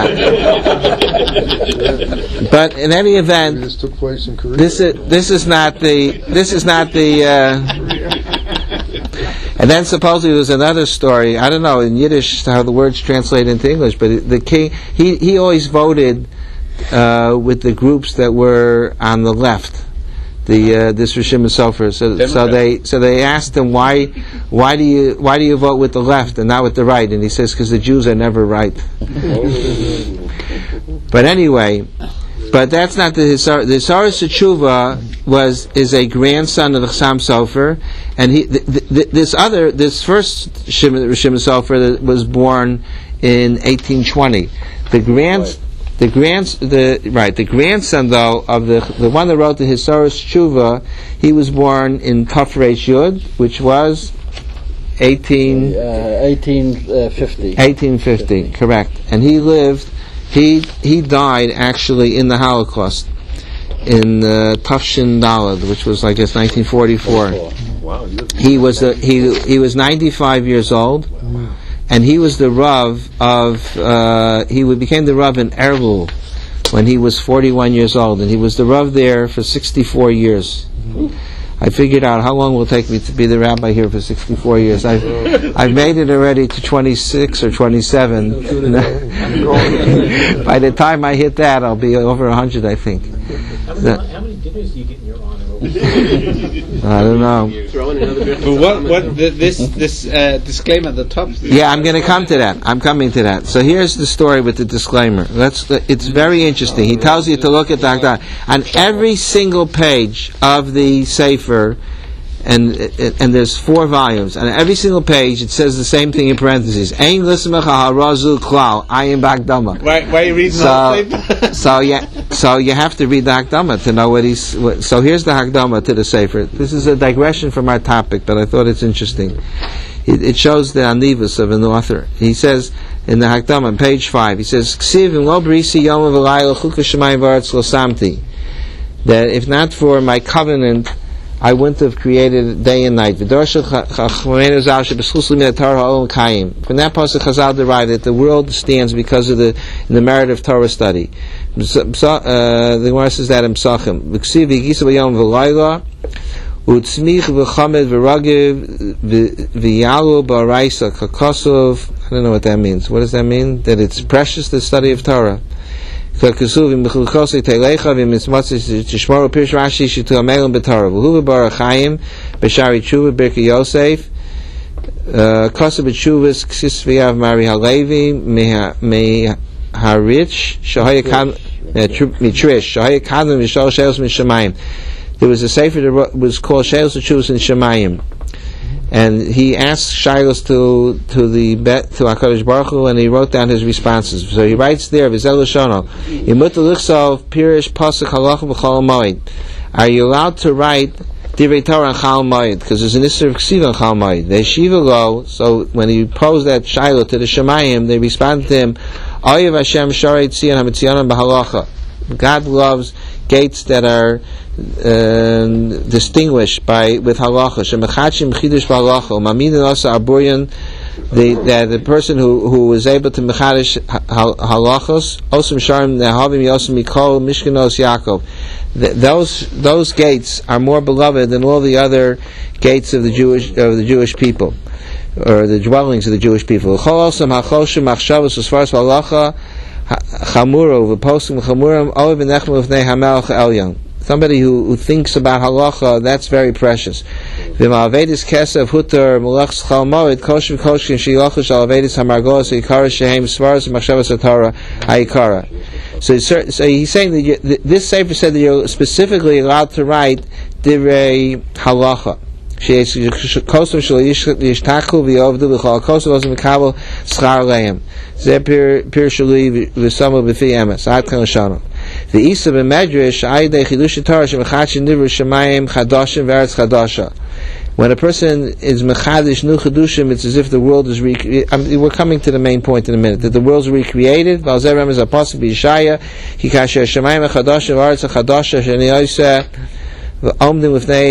But in any event, This took place in Korea. this is this is not the this is not the. Uh, and then supposedly there was another story. I don't know in Yiddish how the words translate into English, but the king he he always voted uh, with the groups that were on the left. The uh, this Rosh Shimon Sofer. So, so they so they asked him why why do you why do you vote with the left and not with the right? And he says because the Jews are never right. But anyway, but that's not the Hisar. The Hisaras Tshuva was is a grandson of the Chassam Sofer, and he th- th- this other this first Shimon, Shimon Sofer was born in eighteen twenty. The grand. The grand, the right, the grandson though of the the one that wrote the Hisaras Tshuva, he was born in Kaf Reish Yud, which was eighteen Uh, eighteen fifty. eighteen fifty, correct. And he lived, he he died actually in the Holocaust in uh, Tafshin Daled, which was I guess nineteen forty-four. Wow, He was a, he he was ninety-five years old. And he was the Rav of, uh, he became the Rav in Erlul when he was forty-one years old. And he was the Rav there for sixty-four years. I figured out how long it will take me to be the rabbi here for sixty-four years. I've, I've made it already to twenty-six or twenty-seven. By the time I hit that, I'll be over one hundred, I think. How many, how many dinners do you get in your honor? I don't know. But what what the, this this uh, disclaimer at the top? Yeah, I'm going to come to that. I'm coming to that. So here's the story with the disclaimer. Let's. It's very interesting. He tells you to look at that on every single page of the Sefer, and and there's four volumes. On every single page, it says the same thing in parentheses. Ein lismecha harazu klal. I am bakdama. Why why are you reading So, the whole so yeah, so you have to read the Hakdama to know what he's. What, so here's the Hakdama to the Sefer. This is a digression from our topic, but I thought it's interesting. It, it shows the anivus of an author. He says in the Hakdama on page five, he says, "Ksiv im lo brisi yom v'layla chuka shemayim v'aretz lo samti." That if not for my covenant, I wouldn't have created day and night. From that pasuk Chazal derived that the world stands because of the the merit of Torah study. Uh, the Gemara says that in Psachim. V'ksiv v'yigisa b'yom v'layla u'tzmich v'chamed v'ragiv v'yalu b'araisa kakosov. I don't know what that means. What does that mean? That it's precious, the study of Torah. Kakosov v'chulchosei teilecha v'mitzmatzis tishmoru Pirish Rashi shituamelum b'Torah v'hu v'barachayim b'shari tshuva birka Yosef kosav b'tshuvas ksis v'yav Mari Halevi meharich shahaya kan mitrish shahaya kadam v'shal shelos mishamayim. There was a sefer that was called Shelos Tshuvas in Shemayim, and he asked Shilos to to the to HaKadosh Baruch Hu, and he wrote down his responses. So he writes there, V'zel Lashono, Yimut L'chsov Pirish Pasuk Halacha B'Chol Moed. Are you allowed to write Divrei Torah on Chal Moed? Because there's an issue of Ksiv on Chal Moed. They shiva lo. So when he posed that Shiloh to the Shemayim, they responded to him, Oyev Hashem Sharei Tzion HaMetziyonim B'Halacha. God loves gates that are uh, distinguished by with halacha. Shemechachim chidush b'halacha. Mamidin also aburyan. That the person who who is able to mechadish halachos osum sharim nehavim yosem mikol mishkanos Yaakov. Those those gates are more beloved than all the other gates of the Jewish of the Jewish people, or the dwellings of the Jewish people. Chol osam hachoshim machshavos as far as halacha. Chamuro, v'poskim chamurim, oiv v'nechmu v'nei hamelch elyon. Somebody who, who thinks about halacha, that's very precious. V'ma'avedis kesef hutar mulachs chal moed kosher koshkin shilochush alavedis hamargos ha'ikara shehem svaras v'machshavas ha'torah ha'ikara. So, so he's saying that you, this sefer said that you're specifically allowed to write divrei halacha. Kosov shel yishtachu v'yovdu v'chol kosov ozim v'kabel schar lehem. Zeh pir pir sheli v'somo b'fi emes. Ad kan l'shano. V'isa b'medrash ayidei chidush Torah shemechachin nivru shemayim chadashim v'eretz chadasha. When a person is mechadish new chedushim, it's as if the world is recreated. I mean, we're coming to the main point in a minute. That the world's recreated. V'alzeh remez apostle b'Yishaya ki kasher shemayim chadashim v'eretz chadasha sheni yoseh. So he says,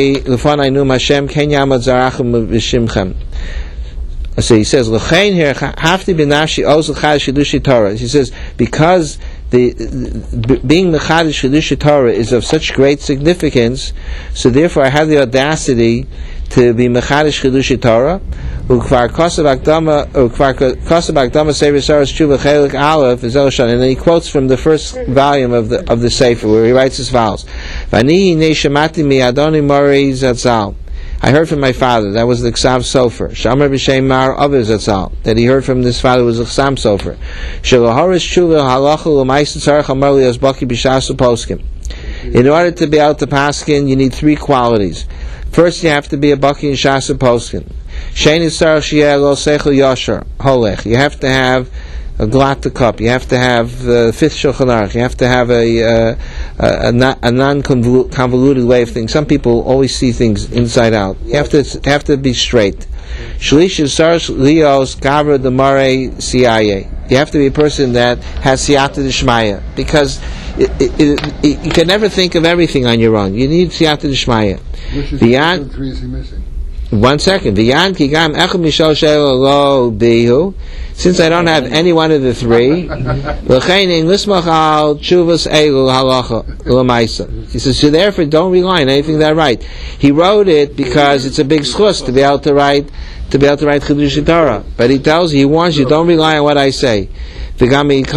L'chein here, hafti b'nafshi ozel chadish chidushi Torah. He says, because the, the being the chadish chidushi Torah is of such great significance, so therefore I have the audacity to be mechadish chidushi Torah. Ukvar kosav akdama, ukvar kosav akdama sefer saras tshuva chelik aleph is elshon, and then he quotes from the first volume of the of the sefer where he writes his vows. Vani neshamati mi adoni mori zatzal. I heard from my father. That was the Ksav Sofer. Shamar b'shem mar Avi zatzal. That he heard from this father was the Ksav Sofer. Shelahoris tshuva halacha l'maisin tzarich amar li azbaki b'shasu poskim. In order to be able to paskin, you need three qualities. First, you have to be a baki in shasu poskin. Shein isar sheyeh lo seichel yosher holech. You have to have a glatta cup. You have to have the uh, fifth Shulchan Aruch. You have to have a uh, a, a, a non-convoluted way of thinking. Some people always see things inside out. You have to have to be straight. Shlish isar lios gavra demare siaye. You have to be a person that has siyata d'shmaya, because it, it, it, it, you can never think of everything on your own. You need siyata d'shmaya. Which is the three is he missing? One second. V'yan ki gam echad mishal shelo lo bihu. Since I don't have any one of the three, l'chein in lismach al tshuvas elu halacha l'maisa. He says, so therefore don't rely on anything that I write. He wrote it because it's a big schus to be able to write to be able to write Chidush Torah. But he tells you, he warns you, don't rely on what I say. So he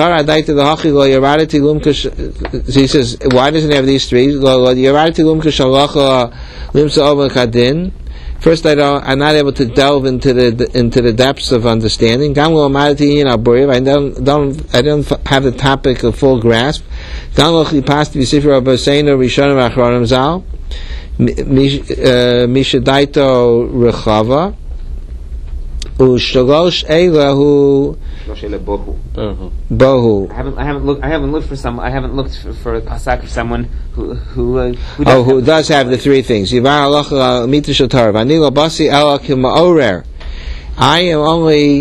says, why doesn't he have these three? First, I don't, I'm not able to delve into the into the depths of understanding. I don't, don't, I don't have the topic of full grasp. Mishadaito Rechava Ushalosh Elahu Bohu. I haven't, I haven't looked. I haven't looked for some. I haven't looked for, for a pasuk for someone who who uh, who does oh who have does have the three things. Yivar halacha mita shotar vanila basi ela kimaorer, I am only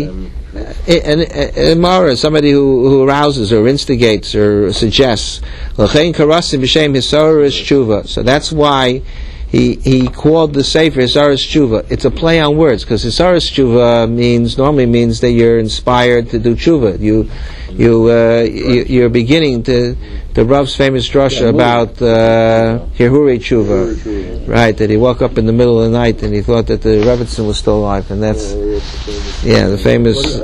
an Imara, somebody who, who arouses or instigates or suggests. L'chein karasim b'shem hisaris tshuva. So that's why he he called the sefer hisaris tshuva. It's a play on words because hisaris tshuva means normally means that you're inspired to do tshuva. You you uh, you, you're beginning to the Rav's famous drasha yeah, about uh, Hirhuri tshuva, right? That he woke up in the middle of the night and he thought that the Rebbetzin was still alive, and that's yeah the famous.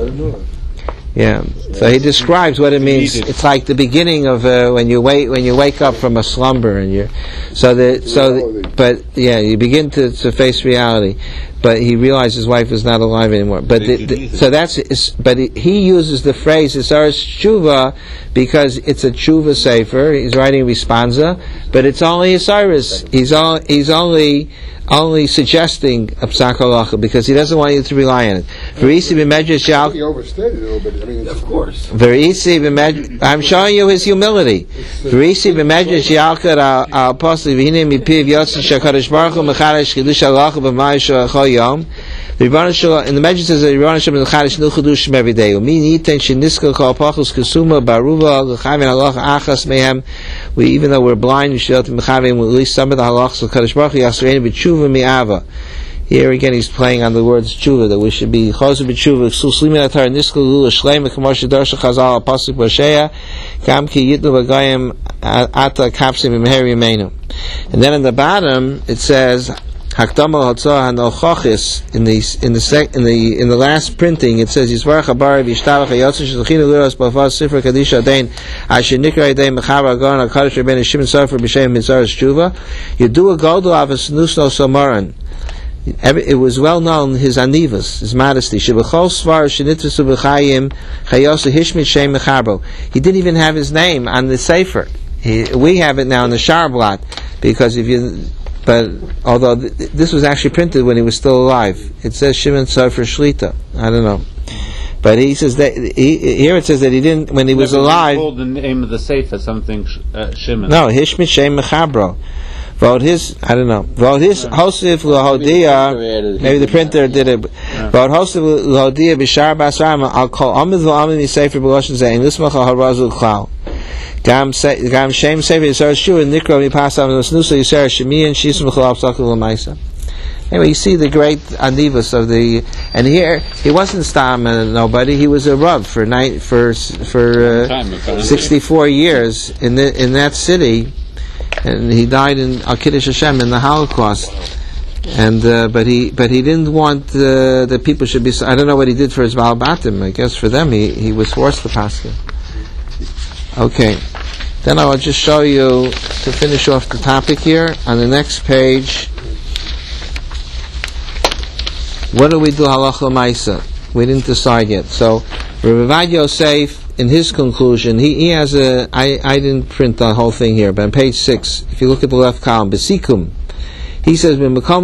Yeah, so he describes what it means. It's like the beginning of uh, when you wake when you wake up from a slumber, and you so that so that, but yeah, you begin to, to face reality. But he realized his wife is not alive anymore. But the, the, so that's but he uses the phrase "Hisaris Tshuva" because it's a tshuva sefer. He's writing responsa, but it's only Hisaris. He's all he's only. only suggesting a psak halacha because he doesn't want you to rely on it. Verisi b'medrash yal. He overstated it a little bit. I mean, of course. Verisi b'medrash. I'm showing you his humility. Verisi b'medrash yalkar al posli v'hine mipiv yotzi shakadosh baruch hu mechadash chidush halacha b'ma'isha chol yom. The Rebbeinu Shalom, in the Medrash says that the Rebbeinu Shalom is chadash new chedushim every day. Umi niten sheniska kol pachus kesuma baruva l'chavin halacha achas mehem. We, even though we're blind, we should be mechavim at least some of the halachas of Kadosh Baruch Hu yasrein b'tshuva mi'ava. Here again, he's playing on the words tshuva, that we should be choser b'tshuva. K'sul atar niska lula shleim k'moshe darsha chazal apasuk b'sheya gam ki yitnu v'gayim ata kapsim imheri ymeinu. And then in the bottom it says Hakdama Hatzah HaNochachis in the in the sec, in the in the last printing it says Yisvarach Habari V'Yishtabach HaYotzim Shulchinu Liros B'Avaz Sifra Kadisha Adain Asher Nikra Adain Mechavar Agon HaKadosh Rebbeinu Shimon Sofer B'Shem Mitzvah Tshuva Yedu Godol Avos Nusno Somaran. It was well known his anivus, his modesty. Shebechol Svar Shenitvasu B'Chayim Chayosu Hishmit Shem Mechabro. He didn't even have his name on the sefer. He, we have it now in the Sharblat because if you. But although th- this was actually printed when he was still alive, it says Shimon Sofer Shlita. I don't know, but he says that he, here it says that he didn't when he was alive. Called the name of the sefer something uh, Shimon. No, Hishmit Shem Mechabro. Vote his. I don't know. Vote his Hosif Lahodia. Maybe the printer did it. Vote Hosif Lahodia Bishar Basram. I'll call Amid V'Amid Sefer B'Loshen Zayin Lismach Harazul Klal. Gam Gam Shem Sefer Yisrael Shu and Nikro Mipasam Nusa Yisrael Shemi and Shism Chalab Sakul Lamaisa. Anyway, you see the great anivus of the, and here he wasn't stam uh, nobody. He was a rav for night for for uh, sixty-four years in the, in that city, and he died in Al Kiddush Hashem in the Holocaust. And uh, but he but he didn't want uh, that people should be. I don't know what he did for his Baal Batim. I guess for them he he was forced to pass it. Okay, then I will just show you, to finish off the topic here, on the next page, what do we do halacha l'maisa? We didn't decide yet. So, Rav Avad Yosef, in his conclusion, he, he has a, I, I didn't print the whole thing here, but on page six, if you look at the left column, Besikum, he says,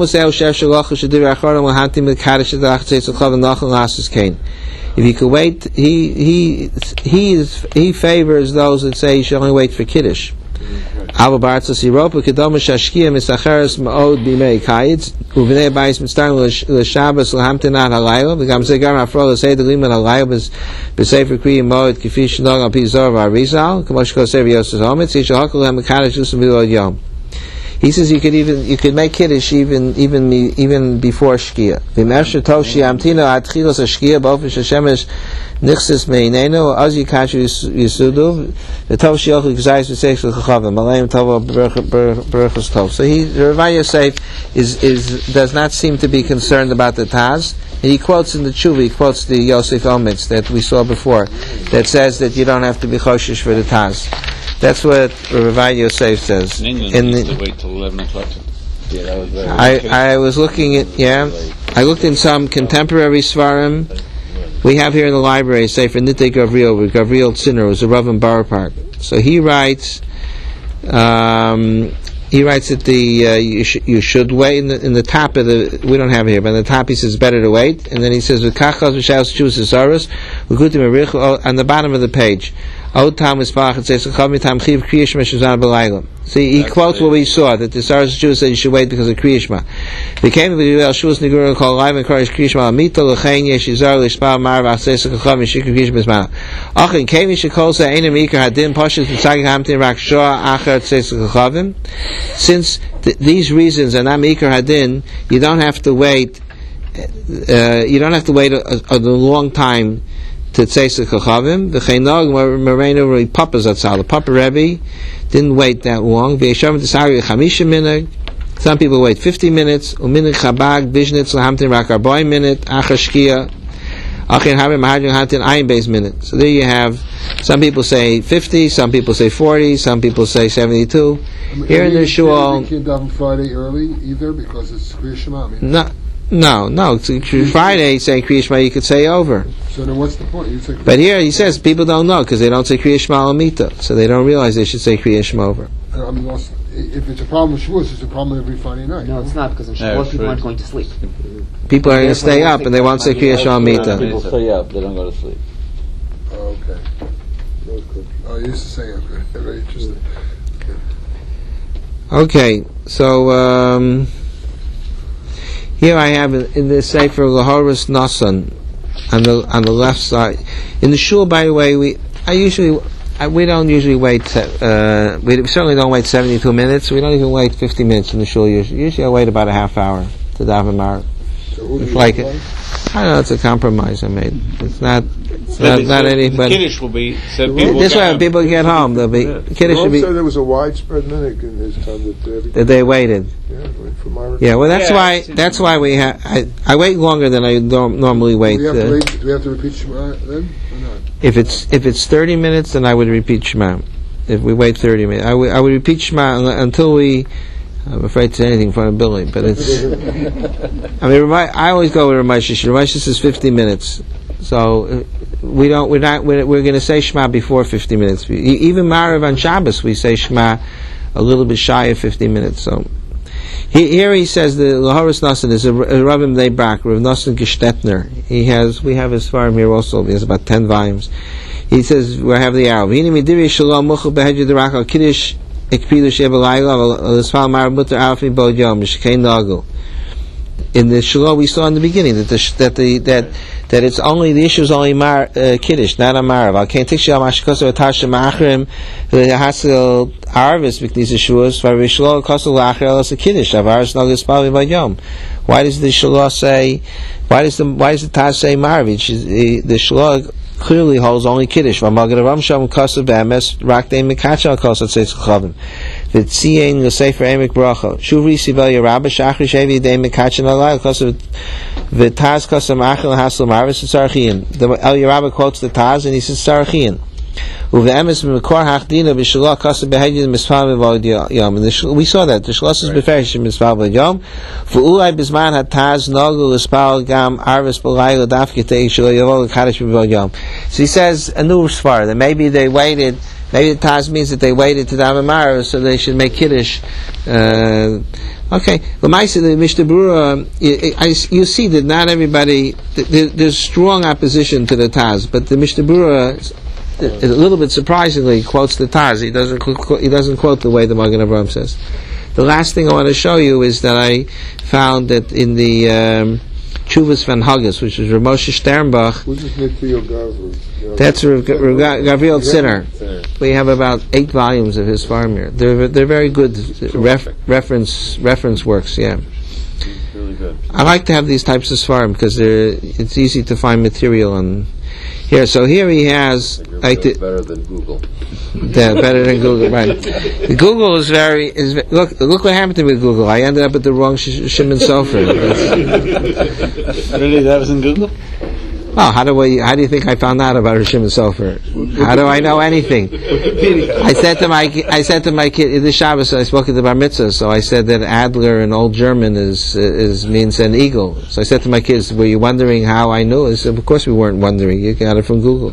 if you could wait, he he he is, he favors those that say you should only wait for Kiddush. Abba Bartzos Europa Kedama Shashkia Misacheres Ma'od Bimei Kayitz Uvinei Bayis Mitzdarm L'Shabbos L'Hamtenat Halayla V'gam Zegar Ma'afro L'Sei D'Liman Halayla B'Sefer Kriya Ma'od Kifi Shnog Al Pi Zor V'Arizal K'mosh Kol Sefer Yosef Homitz Yish Hakol Hem Mekadosh Yusuf V'Lod Yom. He says you could even you could make Kiddush even even even before Shkia. V'Mersher Tov Shiamtino Ad Chilos HaShkia B'Ofen Sheshemesh Nichsis Meinenu Az Yikachu Yisudu V'Tov Shiochu G'Zayis V'Seich L'Chachavim Aleim Tov Berachos Tov. So he, Rav Avad Yosef is is does not seem to be concerned about the Taz. And he quotes in the Tshuva, he quotes the Yosef Omitz that we saw before, that says that you don't have to be choshish for the Taz. That's what Rav Avad Yosef says. In England, in you the, used to wait till eleven o'clock. Yeah, that was very I, I was looking at, yeah, I looked in some contemporary Svarim. We have here in the library, say for Nitei Gavriel, where Gavriel Tziner was a Rav in Borough Park. So he writes, um, he writes that the uh, you, sh- you should wait in the, in the top of the, we don't have it here, but in the top he says better to wait, and then he says on the bottom of the page, See, he quotes what we saw, that the Sarah Jew said you should wait because of Kriya Shema. They came to the Shus Nigurin called live and encouraged Kriya Shema Mito Lechain Yeshizar Lishpal Mar Vachseis Chacham Yeshik Kriya Shema Bismana. Achin came Yeshikol Sa Einem Ikar Hadin Pashas Mitzag Hamtin Rak Shoah Achar Tzeis Chachavim. Since th- these reasons are not Ikar Hadin, you don't have to wait. Uh, you don't have to wait a, a, a long time to Tzeis Chachavim. The Chainog Moreno Rei Papa's Atzal. The Papa Rebbe didn't wait that long. Some people wait fifty minutes. Uminik Chabag Bishnitz Lahamtin Rak Arboy minute. Achashkia Achin Habim Mahadjun Hatin Ayin Beis minute. So there you have. Some people say fifty. Some people say forty. Some people say seventy-two. Here in the shul, you can't daven Friday early either because it's Kriya Shema. I mean, no. No, no. Friday, saying Kriya Shema, you could say over. So then, what's the point? You say But here he says people don't know because they don't say Kriya Shema Lamita, so they don't realize they should say Kriya Shema over. I mean, also, if it's a problem with Shavuos, it's a problem every Friday night. No, it's not, because on Yeah, Shavuos people true. aren't going to sleep. People are going to stay up and they won't say Kriya Shema Lamita. People stay up, they don't go to sleep. Oh, okay. Okay. Oh, you used to say okay. Very interesting. Okay, so um, here I have in, in the Sefer Lahoris Nasan on the on the left side. In the shul, by the way, we I usually I, we don't usually wait. Uh, we certainly don't wait seventy-two minutes. We don't even wait fifty minutes in the shul. Usually, usually I wait about a half hour to daven Mar. So who do It's you like like? I don't know. It's a compromise I made. It's not. It's So not, the- not so anybody. The Kiddush will be so people. This get way, up. when people get home, they'll be Yeah. Kiddush should Rome be said there was a widespread minhag in his time that every, that they waited. yeah, wait for my Yeah, well, that's Yeah, why. it's- That's why we have. I, I wait longer than I norm, normally wait. Do we have to Uh, wait? Do we have to repeat Shema then, or not? if it's if it's thirty minutes, then I would repeat Shema. If we wait thirty minutes, I would I would repeat Shema un- until we. I'm afraid to say anything in front of Billy, but it's. I mean, Ramay, I always go with Ramesh. Ramesh says fifty minutes, so uh, we don't. We're not. We're, we're going to say Shema before fifty minutes. We, e- even Marav on Shabbos, we say Shema a little bit shy of fifty minutes. So he, here he says the Lahoris Nasan is a, a Rav Imlei Brak, Rav Nasan Gestetner. He has. We have his farm here also. He has about ten volumes. He says we have the arrow. Hini midiri shalom muchel behedju derak al kiddush. In the Shiloh we saw in the beginning that the, that the that that it's only the issue is only mar, uh, kiddush, not a marav. I can't take shal mashkos atasha machrim hasil arvis b'knis shuos for Shiloh kosel lacher elas a kiddush avaris nagis bali vayom. Why does the Shiloh say? Why does the why does the Taz say marav? The, the Shiloh clearly holds only kiddush. V'magad Ramsham kasav b'ames rakdei mikachal kasav tzeitzch chavim. V'tziyin l'sefer emek bracha. Shuvri sibel yerabba shachri shevi dei mikachal alay kasav v'taz kasav machal hasel marvis tzarchiyin. The El Yerabba quotes the Taz and he says tzarchiyin. Uv'emes b'mekor hachdina b'shalach kasav b'hedyin mispal v'vod yom. We saw that the shalosh is b'ferish mispal v'vod yom. V'ulay b'zman hataz nogul l'spal gam arvis b'layla dafke tei shalo yavol l'kadosh b'vod yom. So he says a new svar that maybe they waited. Maybe the Taz means that they waited to daven Marav, so they should make kiddush. Uh, okay, L'maisa the Mishnah Berurah, you, you see that not everybody. There, there's strong opposition to the Taz, but the Mishnah Berurah, a little bit surprisingly, quotes the Taz. He doesn't. He doesn't quote the way the Magen Avraham says. The last thing I want to show you is that I found that in the um, Chuvas Van Haggis, which is Rav Moshe Sternbach. Who's this Nitfio Gavri? That's Rav Gavriel Zinner. We have about eight volumes of his farm here. They're they're very good ref, reference reference works. Yeah, Really good. I like to have these types of farm because they're it's easy to find material on here. So here he has like the, Better than Google. yeah, better than Google, right? The Google is very is ve- look look what happened to me with Google. I ended up at the wrong sh- Shimon Sofer. Really, that was in Google? Oh, how do we? How do you think I found out about Rishim and Sofer? How do I know anything? I said to my, I said to my kid this Shabbos. I spoke at the Bar Mitzvah, so I said that Adler in Old German is is means an eagle. So I said to my kids, "Were you wondering how I knew?" I said, "Of course we weren't wondering. You got it from Google."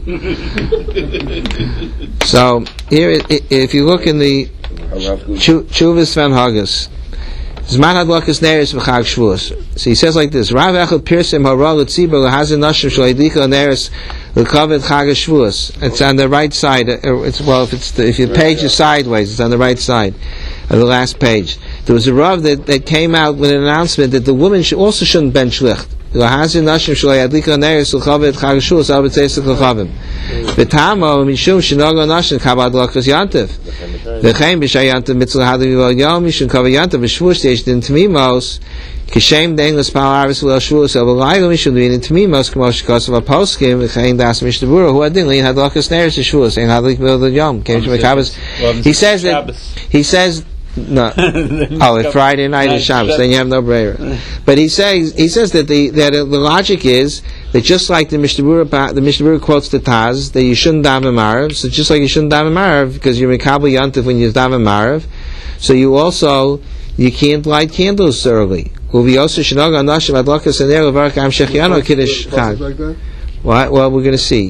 So here, if you look in the Chuvas Van Haggis, Zman hadlakas neres v'chag Shavuos. So he says like this: Rav echad pirsim hara l'tzibur l'hazin nashim shleidika neres l'kaved chag Shavuos. It's on the right side. It's well, if it's the, if your page is sideways, it's on the right side of the last page. There was a Rav that, that came out with an announcement that the woman should, also shouldn't ben shlicht. L'hazin nashim shleidika neres l'kaved chag Shavuos. I would say l'chavim. V'tamo mishum shenoga nashim kabad lakas yantiv. V'chein b'shayantiv mitzvah hadav yom yom mishum kaved yantiv v'shvuos yesh din tmimos kishem dein l'spal aris v'lo shvuos v'laylo mishum din tmimos k'mo shekasav aposkim v'chein das mishtabura hu adin li had lakas neres v'shvuos ein hadav yom yom came to Mekabas. He says that he says no. Oh, it's Friday night is Shabbos. Then you have no brayer. But he says he says that the that the logic is that just like the Mishnah the Mishnah quotes the Taz that you shouldn't daven Marav, so just like you shouldn't daven Marav because you're Mekabel Yantif when you daven Marav, so you also you can't light candles early. What? Well, we're going to see.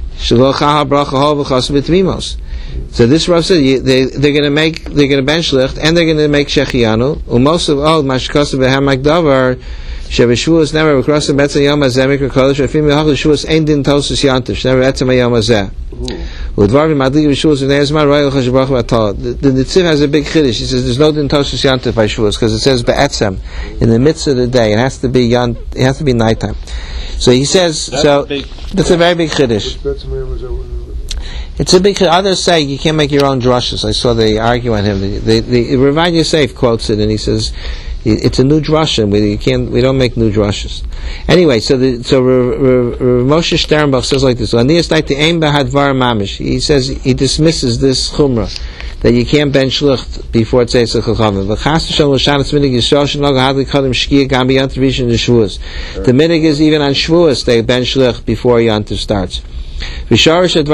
So this Rav said they they're going to make they're going to bench licht and they're going to make shechianu. Most of all mashkasav behamak davar shebeshuas never across the betzah yom hazeh mikra kodesh afim yachal shuas ein din tosus yantiv never etzem yom hazeh. Udvarvim madlik b'shuas v'nei zman royal chashabrach v'atol. The Nitziv has a big chiddush. He says there's no din tosus yantiv by shuas because it says be'etzem in the midst of the day. It has to be yant. It has to be nighttime. So he says that's so. A big, that's a very big chiddush. It's a big. Others say you can't make your own drushes. I saw they argue on him. The, the, the Rav Yosef quotes it, and he says it's a new drusha. We you can't. We don't make new drushes. Anyway, so the, so Rav Moshe Sternbach says like this. He says he dismisses this chumrah that you can't ben shlicht before it says chachamim. The minig is even on Shavuos they ben shlicht before Yantiv starts. What's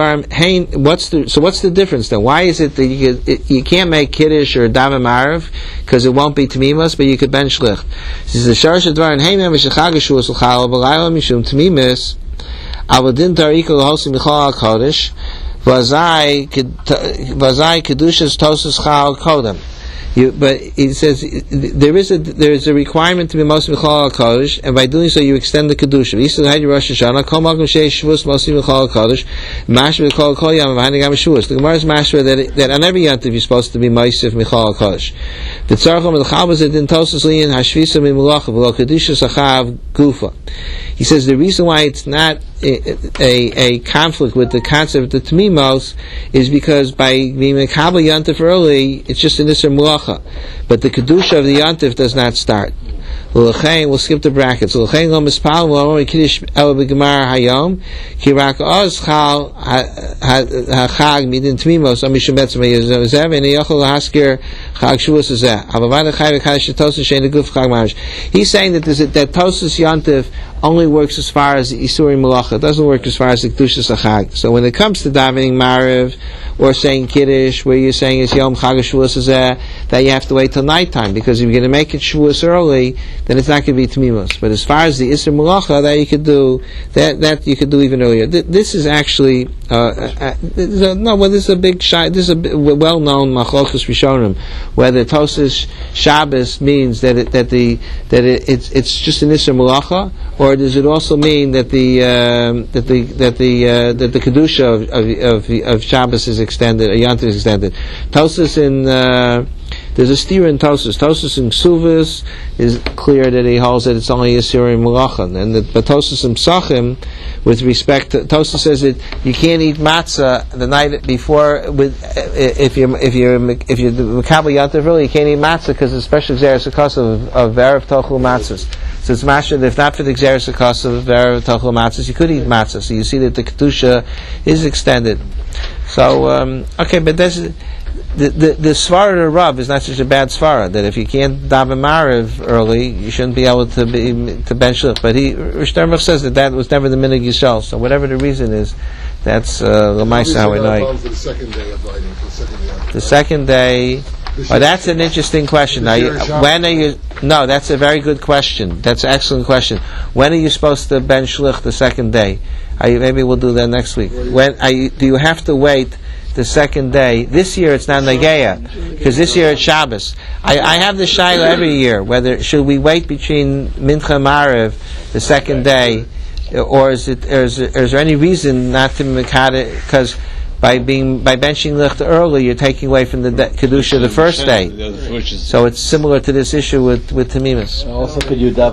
the so? What's the difference then? Why is it that you it, you can't make kiddush or daven marav because it won't be tmimus, but you could ben shlicht? This is the sharish advarim. Hey man, v'shechag shuas l'chal v'layla mishum tmimus avadin tarikol hosim michal kodesh v'azai v'azai kedushas tosas chal kodem. You, but it says there is a there is a requirement to be most Michal HaKadosh, and by doing so you extend the kedusha. Yisrael had Rosh Hashanah, Kol Malkum Sheish Shavuos Mosim Michal HaKadosh, Mashra Kol Kol Yam V'Hanig Am Shavuos. The Gemara is Mashra that that on every yantiv you're supposed to be Moisif Michal HaKadosh. The Tzarchom the Chavos that didn't Tosas Liyan Hashvisa Mimulacha V'Lo Kedusha Sachav Gufa. He says the reason why it's not a, a, a conflict with the concept of the Tmimos is because by being Mekabel Yantif early, it's just an Isser Mulacha. But the Kedusha of the Yantif does not start. We'll skip the brackets. We'll go mispal. We'll only kiddush el b'gemar hayom. Ki rak oz chal hachag midin tmimos amishum betzim yezev and yochel haskir chag shuas zeh. Avavad chayv kadosh tosus shein leguf chag mamish. He's saying that there's a, that tosus yantiv only works as far as the isuri malacha. It doesn't work as far as the kedushas chag. So when it comes to davening mariv or saying kiddush, where you're saying it's yom chag shuas zeh, that you have to wait till nighttime because if you're going to make it shuas early, then it's not going to be tmimos. But as far as the Isser Mulacha, that you could do, that that you could do even earlier. Th- this is actually, uh, uh, this is a, no, well, this is a big, shi- this is a b- well-known Machlokas Rishonim, whether Tosas Shabbos means that it, that the, that it, it's, it's just an Isser Mulacha, or does it also mean that the, um, that the, that the, uh, that the Kedusha of, of, of, of Shabbos is extended, or Yantiv is extended. Tosas in, uh, There's a steer in Tosus. Tosus in Ksuvas is clear that he holds that it's only a Yisuri Mulachan. And the, but Tosus in Psachim, with respect to, Tosus says that you can't eat matzah the night before, with, if you're, if you're, if you're Mekabel Yantiv early, you can't eat matzah because it's special Xeris Akos of, of Erev Tochel Matzahs. So it's mashal, if not for the Xeris Akos of Erev Tochel Matzahs, you could eat matzah. So you see that the Kedusha is extended. So, um, okay, but that's, The the, the Svara Rav is not such a bad Svara that if you can't daven Mariv early, you shouldn't be able to be to ben shlich. But he Rish Sternbach says that that was never the minig Yisrael. So whatever the reason is, that's uh, Lamaisa how we know. The second day of writing, the second day. The second day. Oh, that's an interesting question. Now, you, when are you? No, that's a very good question. That's an excellent question. When are you supposed to ben shlich the second day? Are you, maybe we'll do that next week. When are you, do you have to wait the second day. This year it's not Nageya, because this year it's Shabbos. I, I have the Shaila every year, whether should we wait between Mincha and Maariv, the second day, or is it, or is, it, or is there any reason not to Mekad it, because by being by benching Licht early, you're taking away from the de- Kedusha the first day. So it's similar to this issue with, with Tamimus. Also, could you daven